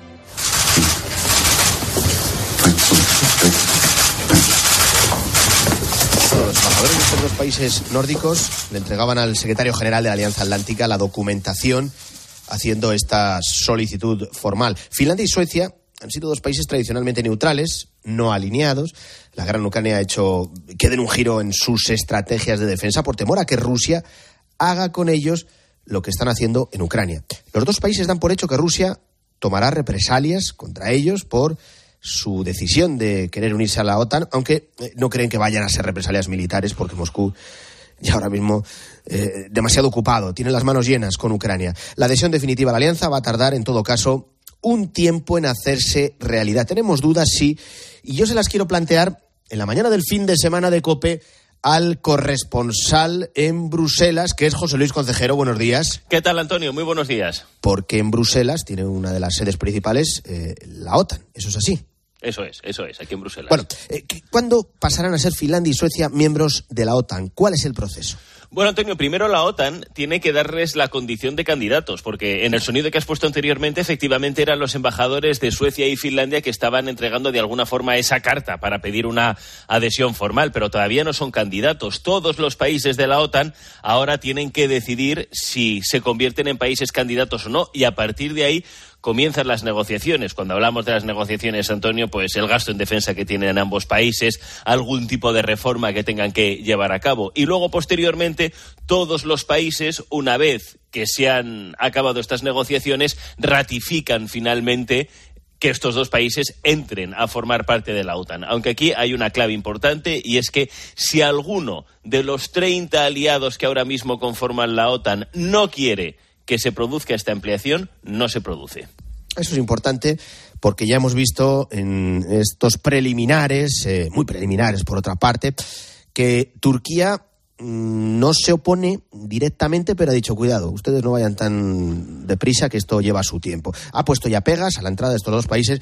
Los embajadores de estos dos países nórdicos le entregaban al secretario general de la Alianza Atlántica la documentación haciendo esta solicitud formal. Finlandia y Suecia han sido dos países tradicionalmente neutrales, no alineados. La guerra en Ucrania ha hecho que den un giro en sus estrategias de defensa por temor a que Rusia haga con ellos lo que están haciendo en Ucrania. Los dos países dan por hecho que Rusia tomará represalias contra ellos por su decisión de querer unirse a la OTAN, aunque no creen que vayan a ser represalias militares, porque Moscú ya ahora mismo demasiado ocupado, tiene las manos llenas con Ucrania. La adhesión definitiva a la alianza va a tardar, en todo caso, un tiempo en hacerse realidad. Tenemos dudas, sí, y yo se las quiero plantear en la mañana del fin de semana de COPE al corresponsal en Bruselas, que es José Luis Concejero. Buenos días. ¿Qué tal, Antonio? Muy buenos días. Porque en Bruselas tiene una de las sedes principales la OTAN, ¿eso es así? Eso es, aquí en Bruselas. Bueno, ¿cuándo pasarán a ser Finlandia y Suecia miembros de la OTAN? ¿Cuál es el proceso? Bueno, Antonio, primero la OTAN tiene que darles la condición de candidatos, porque en el sonido que has puesto anteriormente, efectivamente eran los embajadores de Suecia y Finlandia que estaban entregando de alguna forma esa carta para pedir una adhesión formal, pero todavía no son candidatos. Todos los países de la OTAN ahora tienen que decidir si se convierten en países candidatos o no, y a partir de ahí comienzan las negociaciones. Cuando hablamos de las negociaciones, Antonio, pues el gasto en defensa que tienen ambos países, algún tipo de reforma que tengan que llevar a cabo. Y luego, posteriormente, todos los países, una vez que se han acabado estas negociaciones, ratifican finalmente que estos dos países entren a formar parte de la OTAN. Aunque aquí hay una clave importante, y es que si alguno de los 30 aliados que ahora mismo conforman la OTAN no quiere que se produzca esta ampliación, no se produce. Eso es importante porque ya hemos visto en estos preliminares, muy preliminares por otra parte, que Turquía no se opone directamente, pero ha dicho, cuidado, ustedes no vayan tan deprisa, que esto lleva su tiempo. Ha puesto ya pegas a la entrada de estos dos países,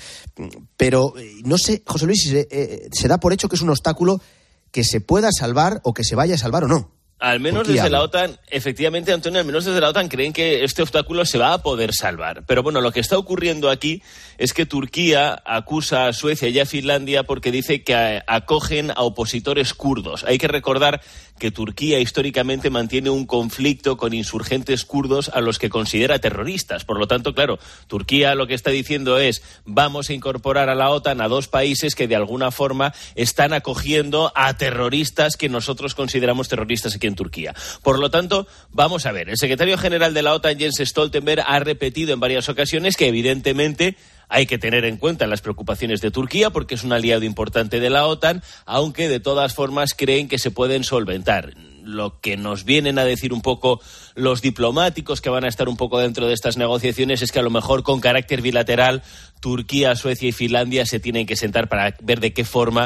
pero no sé, José Luis, si se da por hecho que es un obstáculo que se pueda salvar o que se vaya a salvar o no. Al menos desde la OTAN, efectivamente, Antonio, al menos desde la OTAN creen que este obstáculo se va a poder salvar. Pero bueno, lo que está ocurriendo aquí es que Turquía acusa a Suecia y a Finlandia porque dice que acogen a opositores kurdos. Hay que recordar que Turquía históricamente mantiene un conflicto con insurgentes kurdos a los que considera terroristas. Por lo tanto, claro, Turquía lo que está diciendo es: vamos a incorporar a la OTAN a dos países que de alguna forma están acogiendo a terroristas que nosotros consideramos terroristas aquí en Turquía. Por lo tanto, vamos a ver, el secretario general de la OTAN, Jens Stoltenberg, ha repetido en varias ocasiones que evidentemente hay que tener en cuenta las preocupaciones de Turquía porque es un aliado importante de la OTAN, aunque de todas formas creen que se pueden solventar. Lo que nos vienen a decir un poco los diplomáticos que van a estar un poco dentro de estas negociaciones es que a lo mejor con carácter bilateral Turquía, Suecia y Finlandia se tienen que sentar para ver de qué forma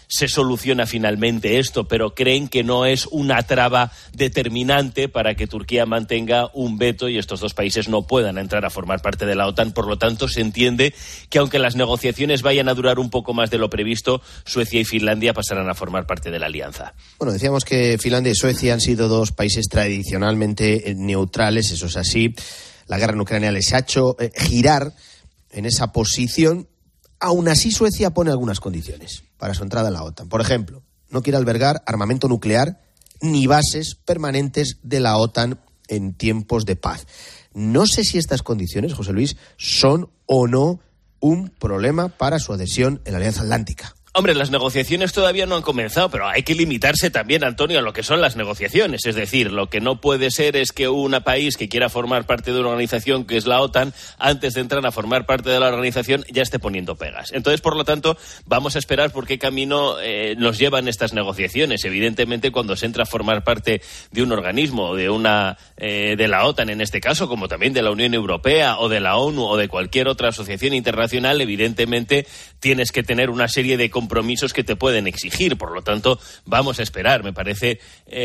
se soluciona finalmente esto, pero creen que no es una traba determinante para que Turquía mantenga un veto y estos dos países no puedan entrar a formar parte de la OTAN. Por lo tanto, se entiende que aunque las negociaciones vayan a durar un poco más de lo previsto, Suecia y Finlandia pasarán a formar parte de la alianza. Bueno, decíamos que Finlandia y Suecia han sido dos países tradicionalmente neutrales, eso es así. La guerra en Ucrania les ha hecho girar en esa posición. Aún así, Suecia pone algunas condiciones para su entrada en la OTAN. Por ejemplo, no quiere albergar armamento nuclear ni bases permanentes de la OTAN en tiempos de paz. No sé si estas condiciones, José Luis, son o no un problema para su adhesión en la Alianza Atlántica. Hombre, las negociaciones todavía no han comenzado, pero hay que limitarse también, Antonio, a lo que son las negociaciones. Es decir, lo que no puede ser es que un país que quiera formar parte de una organización que es la OTAN, antes de entrar a formar parte de la organización, ya esté poniendo pegas. Entonces, por lo tanto, vamos a esperar por qué camino nos llevan estas negociaciones. Evidentemente, cuando se entra a formar parte de un organismo, de la OTAN en este caso, como también de la Unión Europea o de la ONU o de cualquier otra asociación internacional, evidentemente tienes que tener una serie de compromisos que te pueden exigir. Por lo tanto, vamos a esperar. Me parece,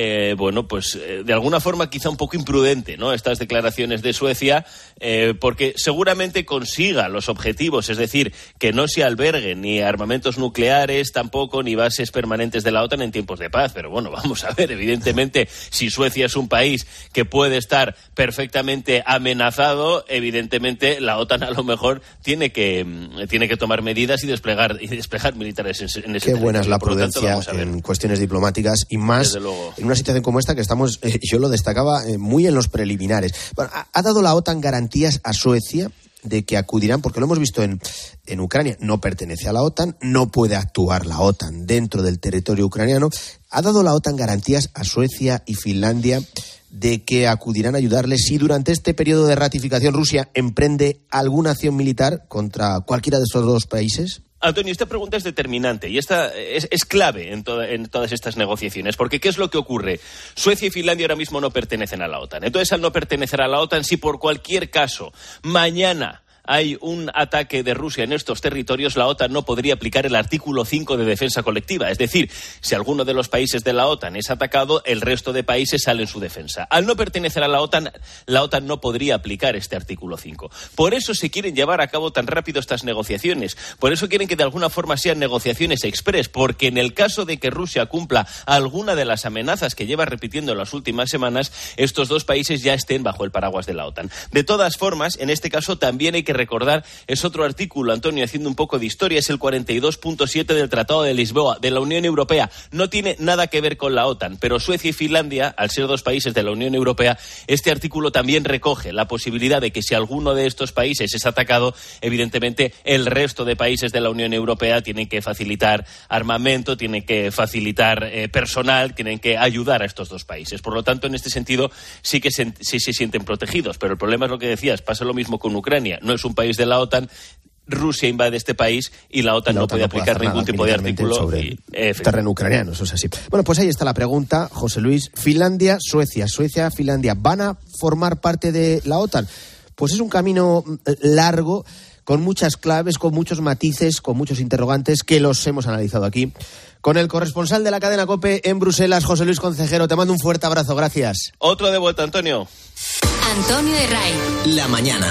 de alguna forma quizá un poco imprudente, ¿no?, estas declaraciones de Suecia, porque seguramente consiga los objetivos, es decir, que no se alberguen ni armamentos nucleares tampoco, ni bases permanentes de la OTAN en tiempos de paz. Pero bueno, vamos a ver, evidentemente, si Suecia es un país que puede estar perfectamente amenazado, evidentemente la OTAN a lo mejor tiene que tomar medidas y desplegar militares en ese territorio. Qué buena es la prudencia en cuestiones diplomáticas y más en una situación como esta que estamos, yo lo destacaba muy en los preliminares. Bueno, ¿ha dado la OTAN garantías a Suecia de que acudirán? Porque lo hemos visto en Ucrania, no pertenece a la OTAN, no puede actuar la OTAN dentro del territorio ucraniano. ¿Ha dado la OTAN garantías a Suecia y Finlandia de que acudirán a ayudarles si durante este periodo de ratificación Rusia emprende alguna acción militar contra cualquiera de estos dos países? Antonio, esta pregunta es determinante y esta es clave en todas estas negociaciones, porque ¿qué es lo que ocurre? Suecia y Finlandia ahora mismo no pertenecen a la OTAN. Entonces, al no pertenecer a la OTAN, si por cualquier caso mañana hay un ataque de Rusia en estos territorios, la OTAN no podría aplicar el artículo 5 de defensa colectiva. Es decir, si alguno de los países de la OTAN es atacado, el resto de países sale en su defensa. Al no pertenecer a la OTAN no podría aplicar este artículo 5. Por eso se quieren llevar a cabo tan rápido estas negociaciones. Por eso quieren que de alguna forma sean negociaciones express, porque en el caso de que Rusia cumpla alguna de las amenazas que lleva repitiendo en las últimas semanas, estos dos países ya estén bajo el paraguas de la OTAN. De todas formas, en este caso también hay que recordar, es otro artículo, Antonio, haciendo un poco de historia, es el 42.7 del Tratado de Lisboa, de la Unión Europea. No tiene nada que ver con la OTAN, pero Suecia y Finlandia, al ser dos países de la Unión Europea, este artículo también recoge la posibilidad de que si alguno de estos países es atacado, evidentemente el resto de países de la Unión Europea tienen que facilitar armamento, tienen que facilitar personal, tienen que ayudar a estos dos países. Por lo tanto, en este sentido, sí se sienten protegidos, pero el problema es lo que decías, pasa lo mismo con Ucrania. No es un país de la OTAN, Rusia invade este país y la OTAN no puede aplicar ningún tipo de artículo sobre terreno ucraniano, eso es así. Bueno, pues ahí está la pregunta, José Luis. Finlandia, Suecia, Finlandia, ¿van a formar parte de la OTAN? Pues es un camino largo, con muchas claves, con muchos matices, con muchos interrogantes que los hemos analizado aquí con el corresponsal de la cadena COPE en Bruselas, José Luis Concejero. Te mando un fuerte abrazo, gracias. Otro de vuelta, Antonio. Antonio Herray. La mañana.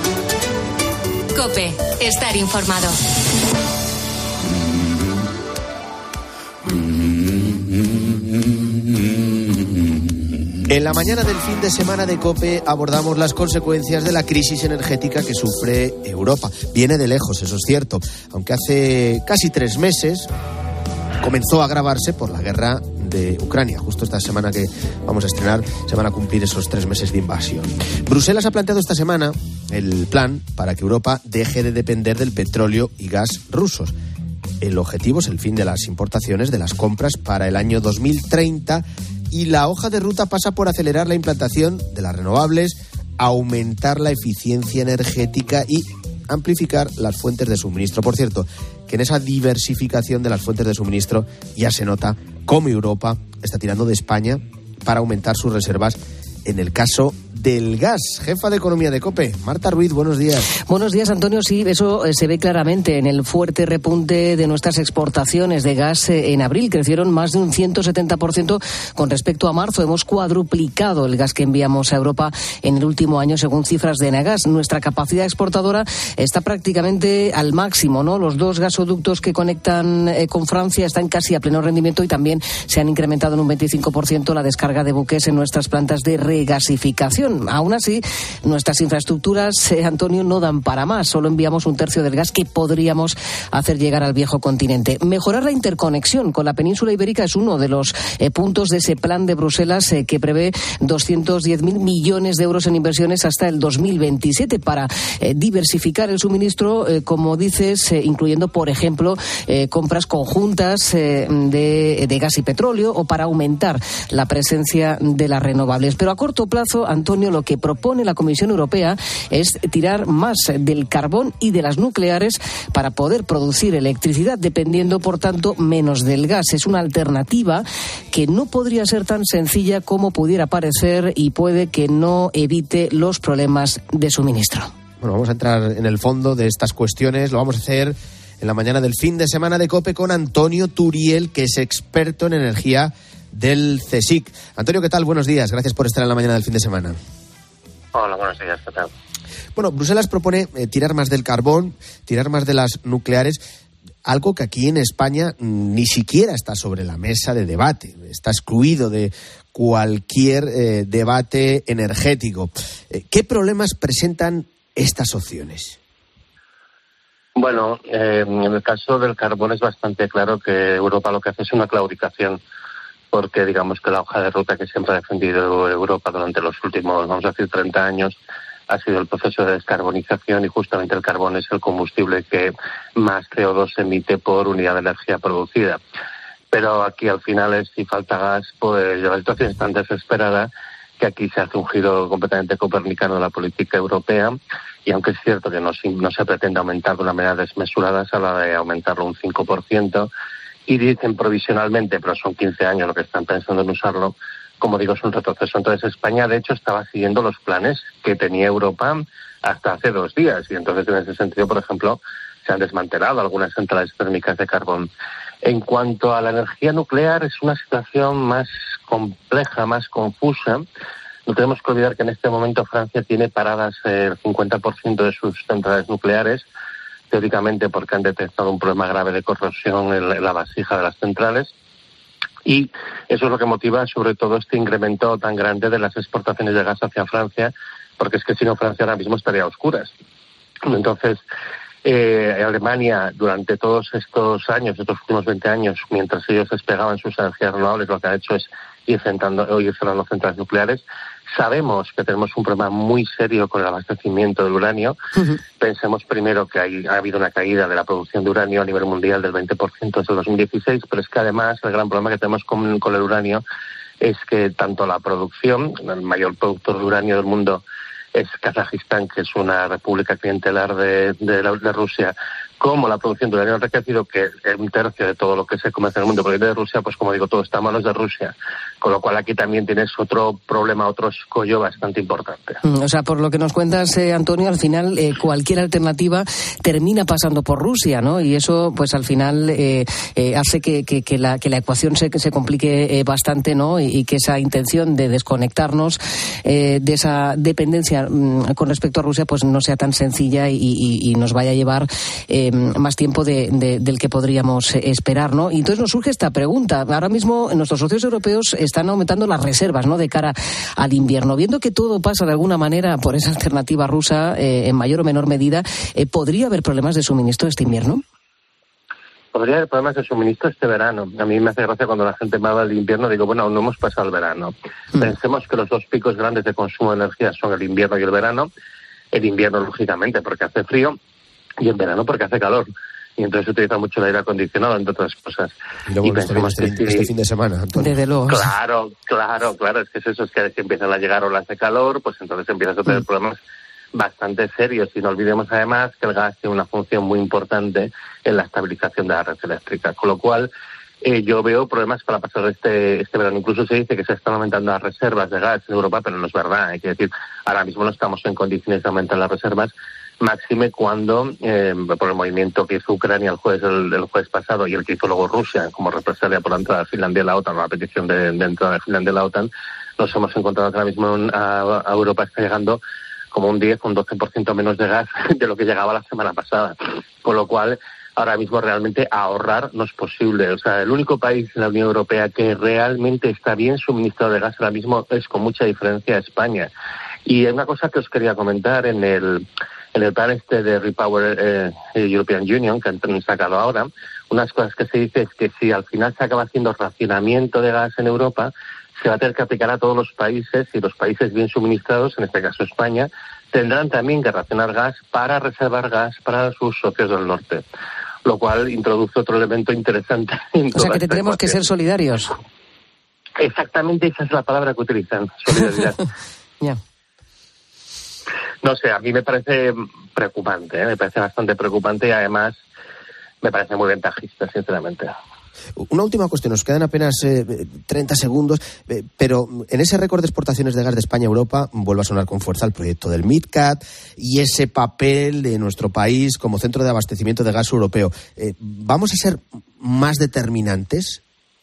COPE, estar informado. En la mañana del fin de semana de COPE abordamos las consecuencias de la crisis energética que sufre Europa. Viene de lejos, eso es cierto, aunque hace casi 3 meses comenzó a agravarse por la guerra de Ucrania. Justo esta semana que vamos a estrenar se van a cumplir esos 3 meses de invasión. Bruselas ha planteado esta semana el plan para que Europa deje de depender del petróleo y gas rusos. El objetivo es el fin de las importaciones, de las compras para el año 2030, y la hoja de ruta pasa por acelerar la implantación de las renovables, aumentar la eficiencia energética y amplificar las fuentes de suministro. Por cierto, que en esa diversificación de las fuentes de suministro ya se nota cómo Europa está tirando de España para aumentar sus reservas en el caso del gas. Jefa de Economía de COPE, Marta Ruiz, buenos días. Buenos días, Antonio. Sí, eso se ve claramente en el fuerte repunte de nuestras exportaciones de gas en abril. Crecieron más de un 170% con respecto a marzo. Hemos cuadruplicado el gas que enviamos a Europa en el último año, según cifras de Enagas. Nuestra capacidad exportadora está prácticamente al máximo, ¿no? Los 2 gasoductos que conectan con Francia están casi a pleno rendimiento y también se han incrementado en un 25% la descarga de buques en nuestras plantas de regasificación. Aún así, nuestras infraestructuras, Antonio, no dan para más. Solo enviamos un tercio del gas que podríamos hacer llegar al viejo continente. Mejorar la interconexión con la península ibérica es uno de los puntos de ese plan de Bruselas que prevé 210.000 millones de euros en inversiones hasta el 2027 para diversificar el suministro, como dices, incluyendo, por ejemplo, compras conjuntas de gas y petróleo o para aumentar la presencia de las renovables. Pero a corto plazo, Antonio, lo que propone la Comisión Europea es tirar más del carbón y de las nucleares para poder producir electricidad, dependiendo, por tanto, menos del gas. Es una alternativa que no podría ser tan sencilla como pudiera parecer y puede que no evite los problemas de suministro. Bueno, vamos a entrar en el fondo de estas cuestiones. Lo vamos a hacer en la mañana del fin de semana de COPE con Antonio Turiel, que es experto en energía del CSIC. Antonio, ¿qué tal? Buenos días. Gracias por estar en la mañana del fin de semana. Hola, buenos días. ¿Qué tal? Bueno, Bruselas propone tirar más del carbón, tirar más de las nucleares, algo que aquí en España ni siquiera está sobre la mesa de debate. Está excluido de cualquier debate energético. ¿Qué problemas presentan estas opciones? Bueno, en el caso del carbón es bastante claro que Europa lo que hace es una claudicación, porque digamos que la hoja de ruta que siempre ha defendido Europa durante los últimos, vamos a decir, 30 años, ha sido el proceso de descarbonización, y justamente el carbón es el combustible que más CO2 emite por unidad de energía producida. Pero aquí al final si falta gas, pues la situación es tan desesperada que aquí se hace un giro completamente copernicano de la política europea, y aunque es cierto que no se pretende aumentar de una manera desmesurada, se habla de aumentarlo un 5%, y dicen provisionalmente, pero son 15 años lo que están pensando en usarlo. Como digo, es un retroceso. Entonces España, de hecho, estaba siguiendo los planes que tenía Europa hasta hace 2 días, y entonces en ese sentido, por ejemplo, se han desmantelado algunas centrales térmicas de carbón. En cuanto a la energía nuclear, es una situación más compleja, más confusa. No tenemos que olvidar que en este momento Francia tiene paradas el 50% de sus centrales nucleares, teóricamente porque han detectado un problema grave de corrosión en la vasija de las centrales. Y eso es lo que motiva sobre todo este incremento tan grande de las exportaciones de gas hacia Francia, porque es que si no, Francia ahora mismo estaría a oscuras. Entonces, Alemania, durante todos estos años, estos últimos 20 años, mientras ellos despegaban sus energías renovables, lo que ha hecho es ir cerrando centrales nucleares. Sabemos que tenemos un problema muy serio con el abastecimiento del uranio. Uh-huh. Pensemos primero que ha habido una caída de la producción de uranio a nivel mundial del 20% desde el 2016, pero es que además el gran problema que tenemos con el uranio es que tanto la producción, el mayor productor de uranio del mundo es Kazajistán, que es una república clientelar de Rusia, como la producción de uranio enriquecido, que es un tercio de todo lo que se comercia en el mundo proviene de Rusia, pues como digo, todo está a manos de Rusia. Con lo cual aquí también tienes otro problema, otro escollo bastante importante. O sea, por lo que nos cuentas, Antonio, al final cualquier alternativa termina pasando por Rusia, ¿no? Y eso, pues al final hace que la ecuación se complique bastante, ¿no? Y que esa intención de desconectarnos de esa dependencia con respecto a Rusia, pues no sea tan sencilla y nos vaya a llevar más tiempo del que podríamos esperar, ¿no? Y entonces nos surge esta pregunta. Ahora mismo nuestros socios europeos están aumentando las reservas, ¿no?, de cara al invierno. Viendo que todo pasa de alguna manera por esa alternativa rusa, en mayor o menor medida, ¿podría haber problemas de suministro este invierno? Podría haber problemas de suministro este verano. A mí me hace gracia cuando la gente me habla del invierno, digo, bueno, aún no hemos pasado el verano. Pensemos que los 2 picos grandes de consumo de energía son el invierno y el verano. El invierno, lógicamente, porque hace frío, y en verano porque hace calor. Y entonces se utiliza mucho el aire acondicionado, entre otras cosas. Y luego este fin de semana, Antonio. Desde luego. Claro. Es que es eso, es que empiezan a llegar olas de calor, pues entonces empiezas a tener problemas bastante serios. Y no olvidemos además que el gas tiene una función muy importante en la estabilización de la red eléctrica. Con lo cual, yo veo problemas para pasar este verano. Incluso se dice que se están aumentando las reservas de gas en Europa, pero no es verdad. Hay que decir, ahora mismo no estamos en condiciones de aumentar las reservas, máxime cuando, por el movimiento que hizo Ucrania el jueves pasado y el que hizo luego Rusia como represalia por la entrada de Finlandia en la OTAN, la petición de entrada de Finlandia en la OTAN, nos hemos encontrado que ahora mismo a Europa está llegando como un 10, un 12% menos de gas de lo que llegaba la semana pasada. Con lo cual, ahora mismo realmente ahorrar no es posible. O sea, el único país en la Unión Europea que realmente está bien suministrado de gas ahora mismo es con mucha diferencia España. Y una cosa que os quería comentar en el plan de Repower European Union que han sacado ahora, unas cosas que se dice es que si al final se acaba haciendo racionamiento de gas en Europa, se va a tener que aplicar a todos los países, y los países bien suministrados, en este caso España, tendrán también que racionar gas para reservar gas para sus socios del norte, lo cual introduce otro elemento interesante. O sea, que tenemos que ser solidarios. Exactamente, esa es la palabra que utilizan, solidaridad. Ya. No sé, a mí me parece preocupante, me parece bastante preocupante y además me parece muy ventajista, sinceramente. Una última cuestión, nos quedan apenas 30 segundos, pero en ese récord de exportaciones de gas de España a Europa vuelve a sonar con fuerza el proyecto del MidCat y ese papel de nuestro país como centro de abastecimiento de gas europeo. ¿Vamos a ser más determinantes?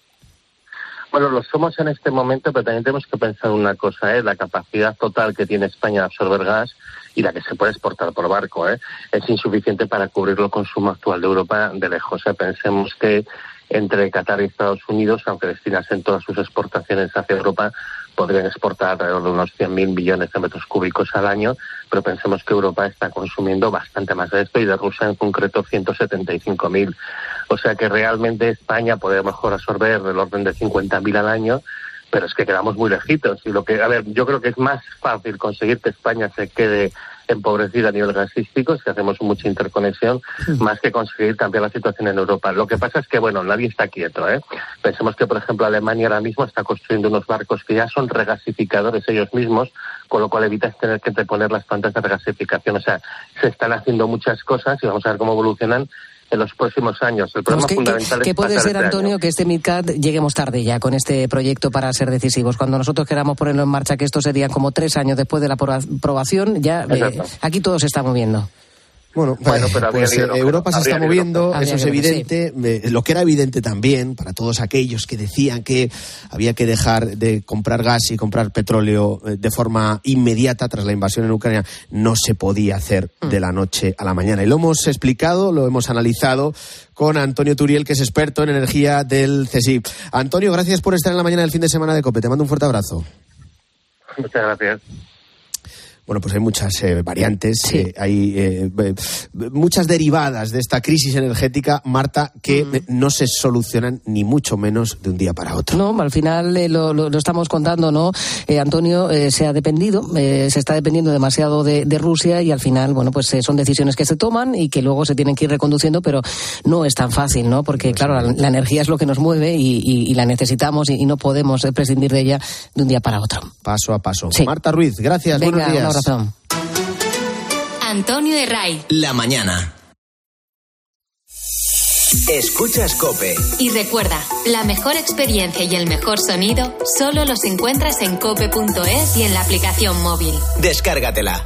Bueno, lo somos en este momento, pero también tenemos que pensar una cosa, la capacidad total que tiene España de absorber gas y la que se puede exportar por barco, es insuficiente para cubrir el consumo actual de Europa de lejos. Pensemos que entre Qatar y Estados Unidos, aunque destinasen todas sus exportaciones hacia Europa, podrían exportar alrededor de unos 100.000 millones de metros cúbicos al año, pero pensemos que Europa está consumiendo bastante más de esto y de Rusia en concreto 175.000. O sea que realmente España podría mejor absorber del orden de 50.000 al año, pero es que quedamos muy lejitos. Y yo creo que es más fácil conseguir que España se quede empobrecida a nivel gasístico si hacemos mucha interconexión, más que conseguir cambiar la situación en Europa. Lo que pasa es que, nadie está quieto, Pensemos que, por ejemplo, Alemania ahora mismo está construyendo unos barcos que ya son regasificadores ellos mismos, con lo cual evitas tener que reponer las plantas de regasificación. O sea, se están haciendo muchas cosas y vamos a ver cómo evolucionan en los próximos años. El problema fundamental es que puede ser, Antonio, año. Que este MidCat lleguemos tarde ya con este proyecto para ser decisivos. Cuando nosotros queramos ponerlo en marcha, que esto sería como 3 años después de la aprobación, ya aquí todo se está moviendo. Bueno, pues Europa se está moviendo, eso es evidente. Sí. Lo que era evidente también para todos aquellos que decían que había que dejar de comprar gas y comprar petróleo de forma inmediata tras la invasión en Ucrania, no se podía hacer de la noche a la mañana. Y lo hemos explicado, lo hemos analizado con Antonio Turiel, que es experto en energía del CSIC. Antonio, gracias por estar en la mañana del fin de semana de COPE. Te mando un fuerte abrazo. Muchas gracias. Bueno, pues hay muchas variantes, hay muchas derivadas de esta crisis energética, Marta, que no se solucionan ni mucho menos de un día para otro. No, al final lo estamos contando, ¿no? Antonio, se está dependiendo demasiado de Rusia y al final, pues son decisiones que se toman y que luego se tienen que ir reconduciendo, pero no es tan fácil, ¿no? Porque, claro, la energía es lo que nos mueve y la necesitamos y no podemos prescindir de ella de un día para otro. Paso a paso. Sí. Marta Ruiz, gracias. Venga, buenos días. Un abrazo. Antonio Herray. La mañana. Escuchas COPE. Y recuerda, la mejor experiencia y el mejor sonido solo los encuentras en cope.es y en la aplicación móvil. Descárgatela.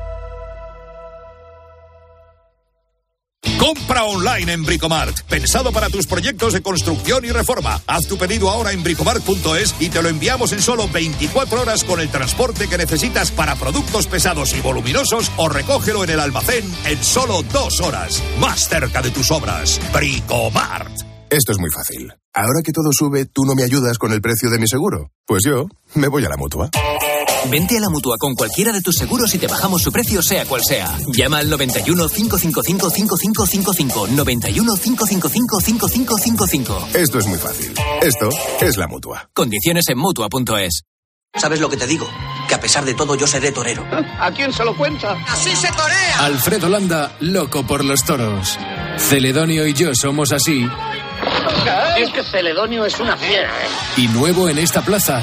Compra online en Bricomart. Pensado para tus proyectos de construcción y reforma. Haz tu pedido ahora en bricomart.es y te lo enviamos en solo 24 horas con el transporte que necesitas para productos pesados y voluminosos, o recógelo en el almacén en solo 2 horas. Más cerca de tus obras. Bricomart. Esto es muy fácil. Ahora que todo sube, ¿tú no me ayudas con el precio de mi seguro? Pues yo me voy a la Mutua. Vente a la Mutua con cualquiera de tus seguros y te bajamos su precio sea cual sea. Llama al 91 555 5555. 91 555 5555. Esto es muy fácil. Esto es la Mutua. Condiciones en Mutua.es. ¿Sabes lo que te digo? Que a pesar de todo yo seré torero. ¿A quién se lo cuenta? ¡Así se torea! Alfredo Landa, loco por los toros. Celedonio y yo somos así. Es que Celedonio es una fiera, Y nuevo en esta plaza.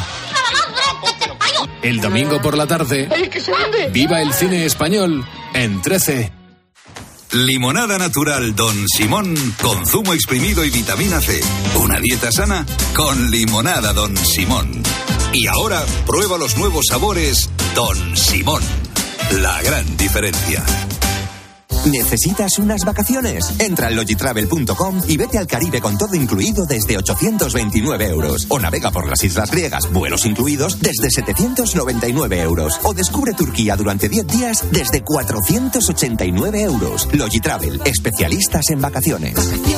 El domingo por la tarde, viva el cine español en 13. Limonada natural Don Simón con zumo exprimido y vitamina C. Una dieta sana con limonada Don Simón. Y ahora prueba los nuevos sabores Don Simón. La gran diferencia. ¿Necesitas unas vacaciones? Entra en logitravel.com y vete al Caribe con todo incluido desde 829 euros. O navega por las islas griegas, vuelos incluidos, desde 799 euros. O descubre Turquía durante 10 días desde 489 euros. Logitravel, especialistas en vacaciones.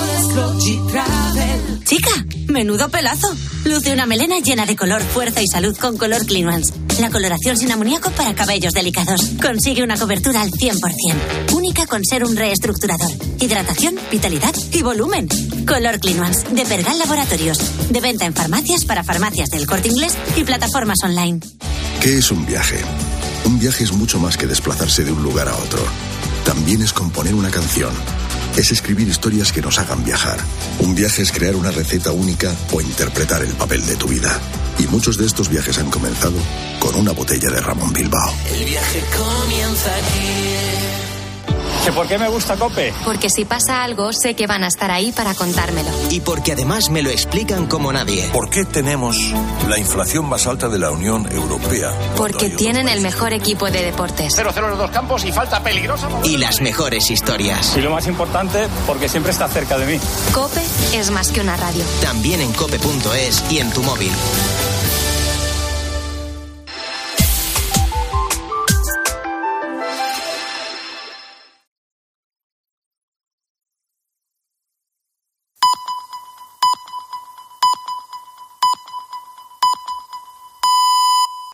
Chica, menudo pelazo. Luce una melena llena de color, fuerza y salud con Color Clean Ones. La coloración sin amoníaco para cabellos delicados. Consigue una cobertura al 100%. Única con serum reestructurador, hidratación, vitalidad y volumen. Color Clean Ones, de Pergal Laboratorios. De venta en farmacias para farmacias del Corte Inglés y plataformas online. ¿Qué es un viaje? Un viaje es mucho más que desplazarse de un lugar a otro. También es componer una canción. Es escribir historias que nos hagan viajar. Un viaje es crear una receta única o interpretar el papel de tu vida. Y muchos de estos viajes han comenzado con una botella de Ramón Bilbao. El viaje comienza aquí. ¿Que por qué me gusta COPE? Porque si pasa algo, sé que van a estar ahí para contármelo. Y porque además me lo explican como nadie. ¿Por qué tenemos la inflación más alta de la Unión Europea? Porque tienen el mejor equipo de deportes. 0-0 en los dos campos y falta peligrosa. Y las mejores historias. Y lo más importante, porque siempre está cerca de mí. COPE es más que una radio. También en cope.es y en tu móvil.